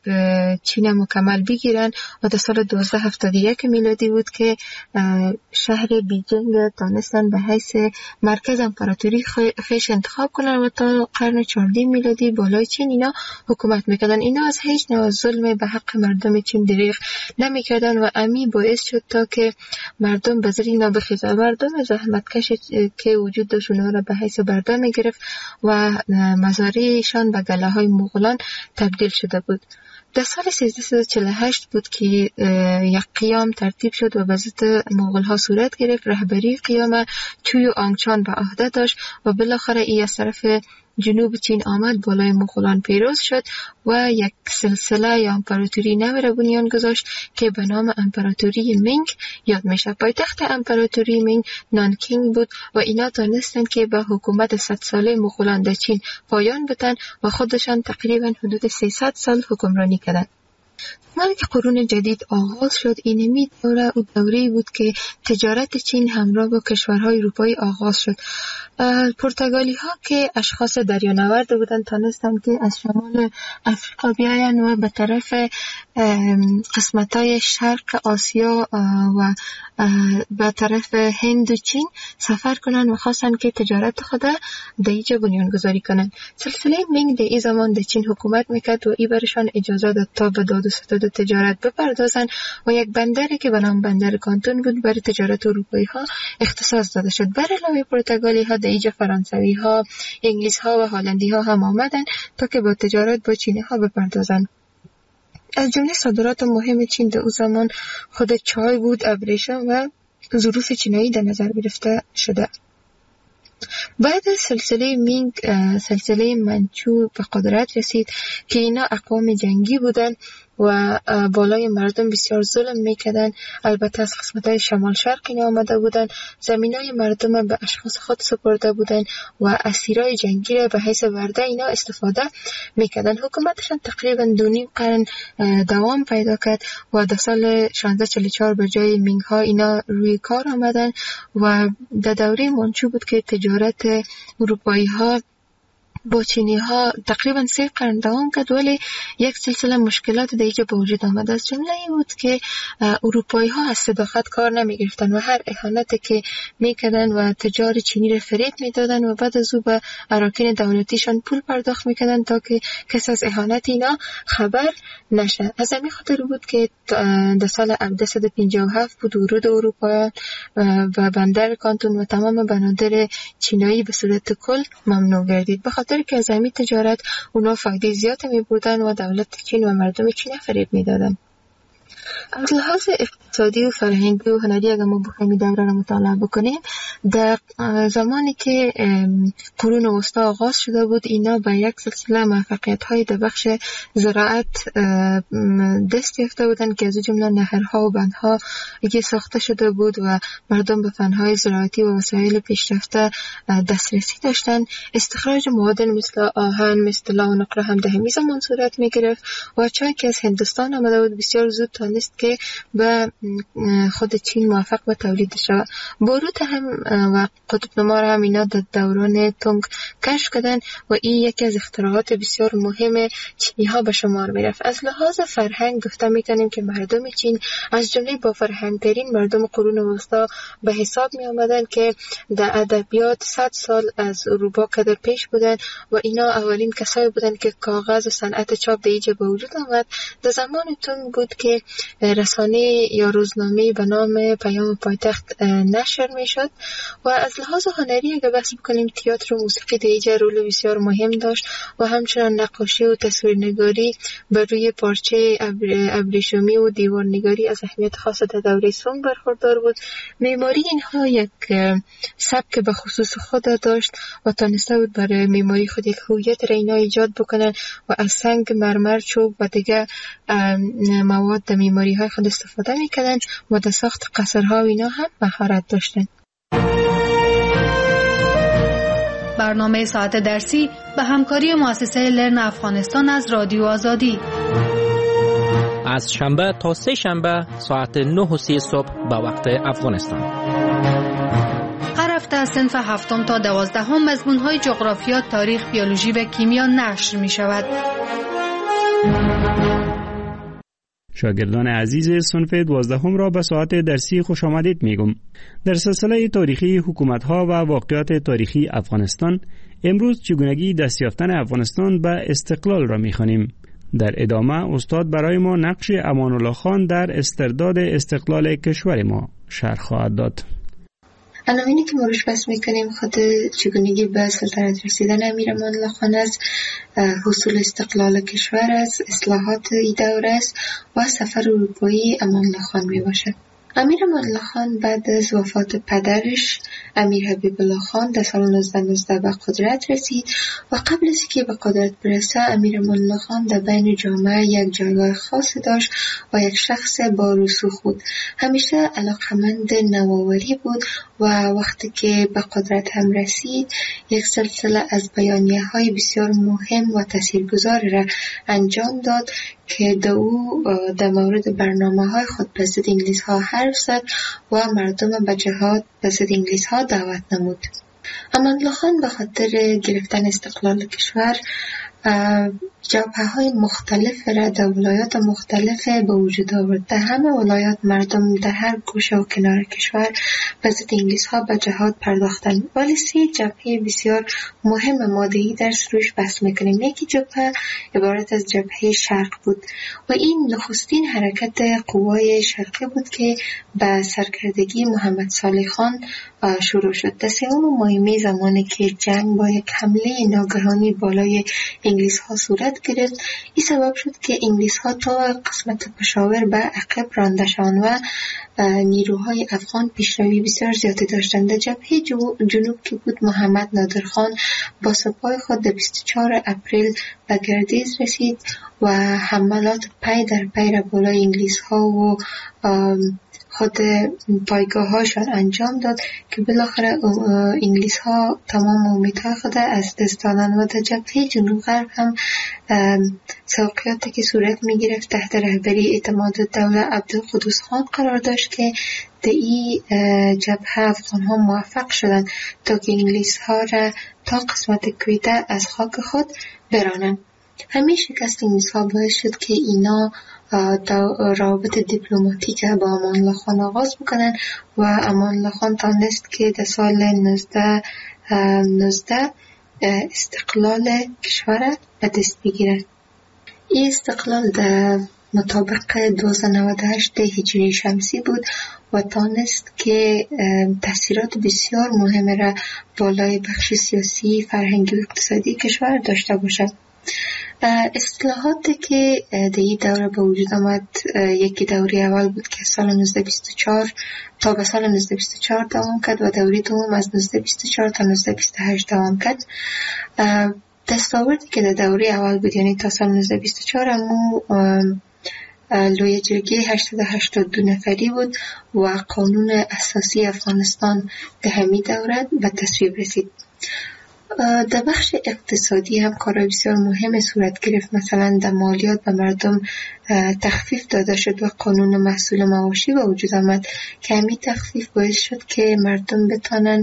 چین مکمل بگیرن و در سال دوازده هفتاد و یک میلادی بود که شهر بیجینگ تانستن به حیث مرکز امپراتوری خیش انتخاب کنن و تا قرن چهاردهم میلادی بالای چین اینا حکومت میکردن. اینا از هیچ نوع ظلم به حق مردم چین دریغ نمیکردن و امی باعث شد تا که مردم به زیر اینا بخیزن. مردم زحمتکش که وجود داشت اونا را به حیث برده میگرفت و مزارعشان به گله های مغولان تبدیل شده بود. در سال سیزده چهل و هشت بود که یک قیام ترتیب شد و به ضد مغول ها صورت گرفت. رهبری قیام چوی آنگچان به عهده داشت و بالاخره ای از طرف جنوب چین آمد، بالای مغولان پیروز شد و یک سلسله یا امپراتوری نو را بنیان گذاشت که به نام امپراتوری مینگ یاد میشه. پایتخت امپراتوری مینگ نانکینگ بود و اینا تانستن که به حکومت صد ساله مغولان در چین پایان بدن و خودشان تقریبا حدود سیصد سال حکمرانی کردند. زمانی که قرون جدید آغاز شد، اینمی دوره او دوره‌ای بود که تجارت چین همراه با کشورهای اروپایی آغاز شد. پرتغالی ها که اشخاص دریانورد بودند تانستند که از شمال افریقا بیاین و به طرف قسمت‌های شرق آسیا و به طرف هند و چین سفر کنند و خواستند که تجارت خود در اینجا بنیان گذاری کنند. سلسله مینگ در این زمان در چین حکومت میکرد و این برشان اجازه داد تا به داد و ستد و تجارت بپردازند و یک بندری که به نام بندر کانتون بود برای تجارت اروپایی ها اختصاص داده شد. بر علاوه پرتغالی ها در اینجا فرانسوی ها، انگلیس ها و هلندی ها هم آمدند تا که با تجارت با چینی ها بپردازند. از جمله صادرات مهم چین در او زمان خود چای بود، ابریشم و ظروف چینایی در نظر گرفته شده. بعد از سلسله مینگ سلسله منچو به قدرت رسید که اینا اقوام جنگی بودند و بالای مردم بسیار ظلم میکردن. البته از قسمت‌های شمال شرق اینا آمده بودن، زمینای مردم به اشخاص خود سپرده بودن و اسیرای جنگی را به حیث ورده اینا استفاده میکردن. حکومتشان تقریبا دو نیم قرن دوام پیدا کرد و در سال شانزده چهل و چهار به جای مینگ ها اینا روی کار آمدن و در دوره منچو بود که تجارت اروپایی ها با چینی ها تقریبا سه قرن دوام کرد، ولی یک سلسله مشکلات در اینجا به وجود آمد. از جمله این بود که اروپایی ها از صداقت کار نمی گرفتن و هر اهانتی که می کردن و تجار چینی را فریب می دادن و بعد از او به اراکین دولتیشان پول پرداخت می کردن تا که کس از اهانت اینا خبر نشه. از همین خاطر بود که در سال هزار و سیصد و پنجاه و هفت بود ورود اروپاییان و بندر کانتون و تمام بنادر چینایی به صورت کل ممنوع گردید. به خاطر که از همین تجارت اونا فایده زیاد می بردن و دولت چین و مردم چین فریب می دادن. از لحاظ اقتصادی و فرهنگی و هنری اگر ما بخوایم این دوره را مطالعه بکنیم، در زمانی که قرون وسطا آغاز شده بود اینا به یک سلسله موفقیت های در بخش زراعت دست یافته بودند که از جمله نهرها و بندها که ساخته شده بود و مردم به فنهای زراعتی و وسایل پیشرفته دسترسی داشتند. استخراج مواد مثل آهن، مثل طلا و نقره هم در همین زمان صورت می گرفت و چای که از هندوستان آمده بود بسیار زود تانست که به خود چین موفق به تولید شود. باروت هم و قطب نما هم اینا در دوران تونگ کشف کردن و این یکی از اختراعات بسیار مهم چینی ها به شمار می رفت. از لحاظ فرهنگ گفته می تونیم که مردم چین از جمله با فرهنگ ترین مردم قرون وسطا به حساب می آمدن که در ادبیات صد سال از اروپا قدر پیش بودن و اینا اولین کسایی بودن که کاغذ و صنعت چاپ در اینجا به وجود آمد. در زمان تونگ بود که رسانه یا روزنامه به نام پیام پایتخت نشر می شد و از لحاظ هنری اگر بحث بکنیم تئاتر و موسیقی در اینجا رول بسیار مهم داشت و همچنان نقاشی و تصویرنگاری بر روی پارچه ابریشمی و دیوارنگاری از اهمیت خاص در دوره سونگ برخوردار بود. معماری اینها یک سبک به خصوص خود داشت و تانسته بود برای معماری خود یک هویت را اینا ایجاد بکنن و از سنگ، مرمر، چوب و دیگر مواد در معماری های خود استفاده میکردن و در ساخت قصرها و اینا هم مهارت داشتن. برنامه ساعت درسی به همکاری مؤسسه لرن افغانستان از رادیو آزادی از شنبه تا سه شنبه ساعت نه و سی صبح به وقت افغانستان. هر هفته از صنف هفتم تا دوازدهم مضمون‌های جغرافیا، تاریخ، بیولوژی و کیمیا نشر می‌شود. شاگردان عزیز صنف دوازدهم را به ساعت درسی خوش آمدید میگم. در سلسله تاریخی حکومت‌ها و واقعات تاریخی افغانستان امروز چگونگی دست یافتن افغانستان به استقلال را می‌خوانیم. در ادامه استاد برای ما نقش امان الله خان در استرداد استقلال کشور ما شرح خواهد داد. عناوینی که ما روش بحث میکنیم خود چگونگی به سلطنت رسیدن امیر امان الله خان است، حصول استقلال کشور است، اصلاحات ای دور است و سفر اروپایی امان الله خان می باشد. امیر امان الله خان بعد از وفات پدرش امیر حبیب الله خان در سال نوزده نوزده به قدرت رسید و قبل از که به قدرت برسه امیر امان الله خان در بین جامعه یک جایگاه خاصی داشت و یک شخص با رسوخ بود. همیشه علاقمند نوآوری بود و وقتی که به قدرت هم رسید یک سلسله از بیانیه های بسیار مهم و تاثیرگذار را انجام داد که در او در مورد برنامه های خود به ضد انگلیس ها حرف زد و مردم به جهاد به ضد انگلیس ها دعوت نمود. امان الله خان به خاطر گرفتن استقلال کشور جبهه های مختلف را در ولایات مختلف به وجود آورد. در همه ولایات مردم در هر گوشه و کنار کشور به ضد انگلیس ها به جهاد پرداختند، ولی سه جبهه بسیار مهم ماده‌ای در روش بحث میکنیم. یکی جبهه عبارت از جبهه شرق بود و این نخستین حرکت قوای شرقی بود که به سرکردگی محمد صالح خان شروع شد. در سوم ماه می زمانی که جنگ با یک حمله ناگهانی بالای انگلیس ها صورت گرفت، این سبب شد که انگلیس ها تا قسمت پشاور به عقب رانده شدند و نیروهای افغان پیشروی بسیار زیادی داشتند. در جبهه جنوب که بود محمد نادر خان با سپاه خود در بیست و چهارم اپریل به گردیز رسید و حملات پی در پی را بالای انگلیس ها و خود پایگاه هاشان انجام داد که بالاخره انگلیس ها تمام امیدهای خود از دست دادند و در جبهه جنوب غرب هم توقیاتی که صورت می گرفت تحت رهبری اعتماد الدوله عبدالقدوس خان قرار داشت که در این جبهه افغان ها موفق شدند تا که انگلیس ها را تا قسمت کویته از خاک خود برانند. همین شکست انگلیس ها باعث شد که اینا روابط دیپلماتیک با امان الله خان آغاز بکنن و امان الله خان تانست که در سال نوزده نوزده استقلال کشور به دست بگیرد. این استقلال در مطابق دوازده نود و هشت هجری شمسی بود و تانست که تأثیرات بسیار مهم را بالای بخش سیاسی، فرهنگی و اقتصادی کشور داشته باشد. اصلاحاتی که در این دوره به وجود آمد، یکی دوره اول بود که سال نوزده بیست و چهار تا به سال نوزده بیست و چهار دوام کرد و دوره دوم از نوزده بیست و چهار تا نوزده بیست و هشت دوام کرد. دستاوردی که در دوره اول بود یعنی تا سال نوزده بیست و چهار امو لوی جرگه هشتصد و هشتاد و دو نفری بود و قانون اساسی افغانستان در همین دوره به تصویب رسید. در بخش اقتصادی هم کارهای بسیار مهم صورت گرفت. مثلا در مالیات به مردم تخفیف داده شد و قانون محصول مواشی به وجود آمد که همین تخفیف باعث شد که مردم بتانن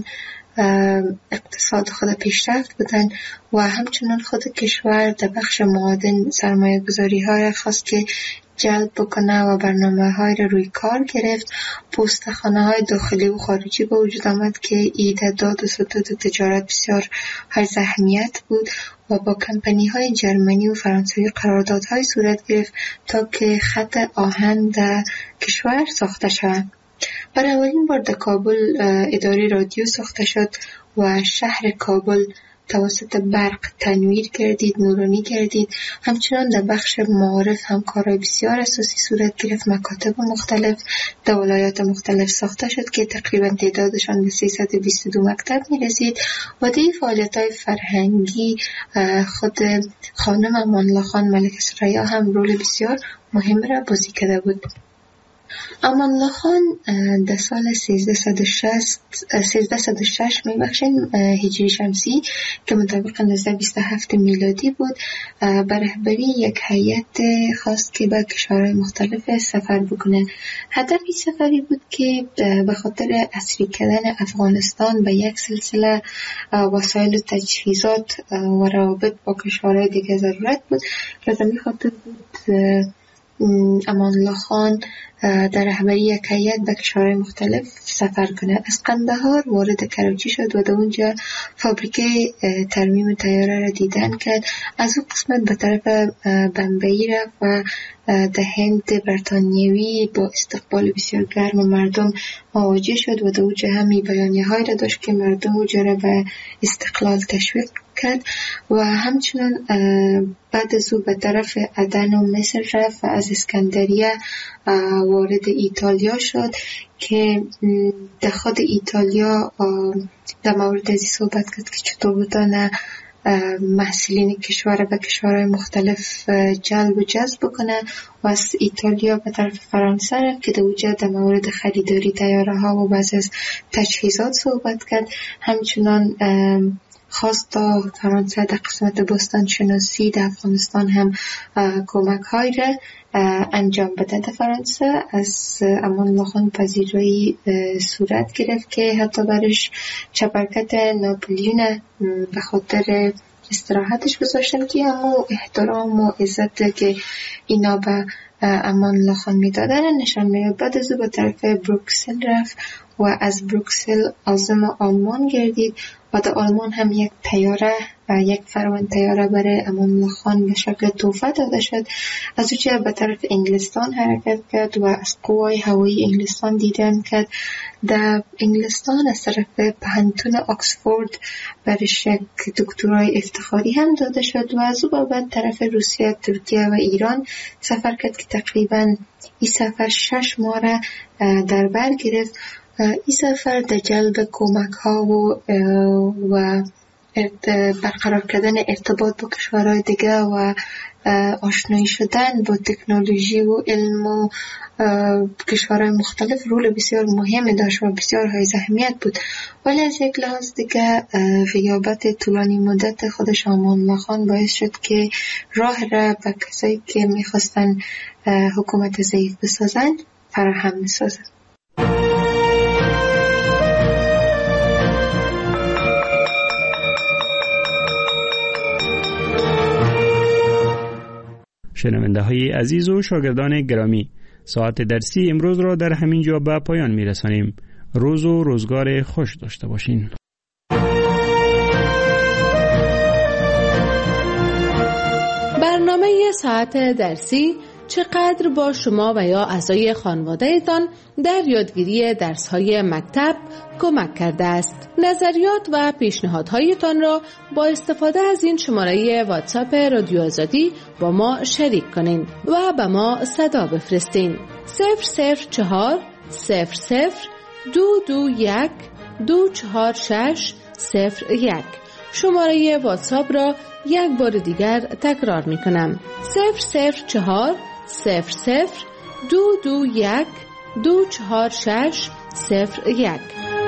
اقتصاد خود پیشرفت بدن و همچنان خود کشور در بخش معادن سرمایه گذاری های خواست که جلب بکنه و برنامه های را روی کار گرفت. پستخانه های داخلی و خارجی به وجود آمد که ایده داد و ستود تجارت بسیار های اهمیت بود و با کمپانی های جرمنی و فرانسوی قراردادهای صورت گرفت تا که خط آهن در کشور ساخته شود. برای اولین بار در کابل اداره رادیو ساخته شد و شهر کابل توسط برق تنویر گردید، نورانی گردید. همچنان در بخش معارف هم کارهای بسیار اساسی صورت گرفت. مکاتب مختلف در ولایات مختلف ساخته شد که تقریبا تعدادشان به سیصد و بیست و دو مکتب می رسید و در فعالیت‌های فرهنگی خود خانم امان الله خان ملک ثریا هم رول بسیار مهم را بازی کرده بود. امان الله خان در سال سیزده صد و شش میبخشین هجری شمسی که مطابق نوزده بیست و هفت میلادی بود بر رهبری یک هیئت خواست که به کشورهای مختلف سفر بکنه. هدف این سفری بود که به خاطر عصری کردن افغانستان به یک سلسله وسایل و تجهیزات و روابط با کشورهای دیگه ضرورت بود. لازم خاطر بود امان الله خان در رهبری یک هیئت به کشورهای مختلف سفر کنه. از قندهار وارد کراچی شد و در اونجا فابریکه ترمیم طیاره را دیدن کرد. از اون قسمت به طرف بمبئی رفت و در هند بریتانیوی با استقبال بسیار گرم مردم مواجه شد و در اونجا همی بیانیه های را داشت که مردم اونجا را به استقلال تشویق کرد و همچنان بعد از او به طرف عدن و مصر رفت و از اسکندریه وارد ایتالیا شد که در خود ایتالیا در مورد ازی صحبت کرد که چطور بودن محصولین کشور به کشورهای مختلف جلب و جذب کنه و از ایتالیا به طرف فرانسه رفت که در اونجا در مورد خریداری طیاره ها و بعض از تجهیزات صحبت کرد. همچنان خواست تا فرانسه در قسمت باستان شناسی در افغانستان هم کمک های را انجام بده. در فرانسه از امان الله خان پذیرایی صورت گرفت که حتی برش چپرکت ناپلیون به خاطر استراحتش گذاشتن که همو احترام و عزت که اینا به امان الله خان میدادن نشان میداد. بعد از او به طرف بروکسل رفت و از بروکسل عازم آلمان گردید و در آلمان هم یک طیاره و یک فرمان طیاره برای امان الله خان به شکل تحفه داده شد. از اونجا به طرف انگلستان حرکت کرد و از قوای هوایی انگلستان دیدن کرد. در انگلستان از طرف پهنتون آکسفورد برش یک دکترای افتخاری هم داده شد و از او بعد طرف روسیه، ترکیه و ایران سفر کرد که تقریبا این سفر شش ماه را در بر گرفت. این سفر در جلب کمک ها و و برقرار کردن ارتباط با کشورهای دیگه و آشنایی شدن با تکنولوژی و علم و کشورهای مختلف رول بسیار مهمی داشت و بسیار های اهمیت بود. ولی از یک لحاظ دیگه غیابت طولانی مدت خودش امان الله خان باعث شد که راه را به کسایی که میخواستن حکومت ضعیف بسازن فراهم بسازن. شنونده های عزیز و شاگردان گرامی، ساعت درسی امروز را در همین جا به پایان می رسانیم. روز و روزگار خوش داشته باشین. برنامه ساعت درسی چقدر با شما و یا اعضای خانواده‌تان در یادگیری درس‌های مکتب کمک کرده است. نظریات و پیشنهادهایتان را با استفاده از این شماره واتساپ رادیو آزادی با ما شریک کنین و به ما صدا بفرستین. صفر صفر چهار صفر صفر دو دو یک دو چهار شش صفر یک. شماره واتساپ را یک بار دیگر تکرار می کنم. صفر صفر چهار صفر صفر دو دو یک دو چهار شش صفر یک.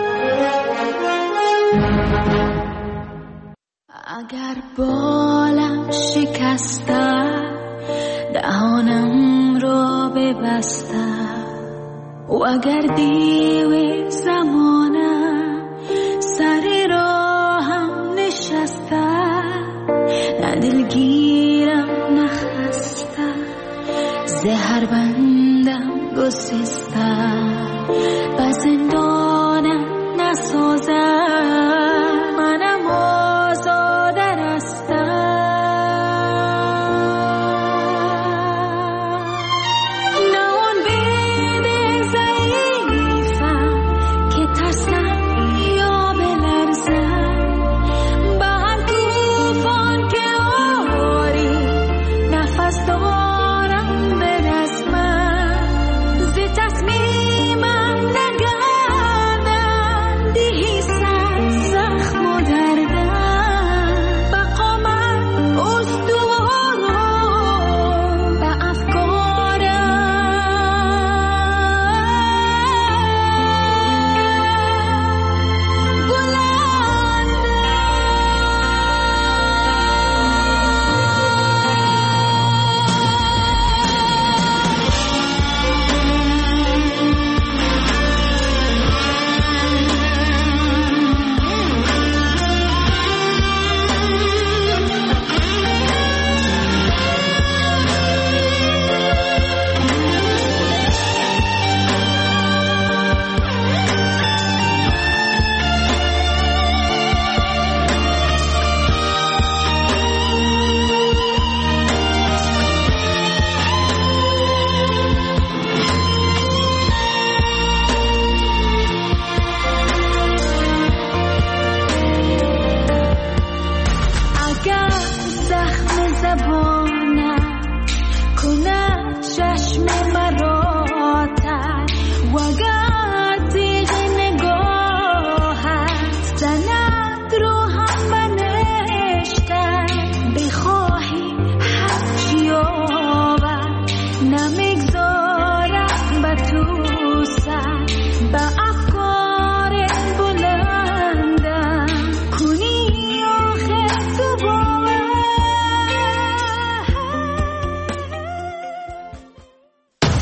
اگر بالم شکسته دهانم را ببسته و اگر دیو زمانم سر راهم نشسته نه دلگیرم نه خسته زهر بندم گسسته و زندانم نسازم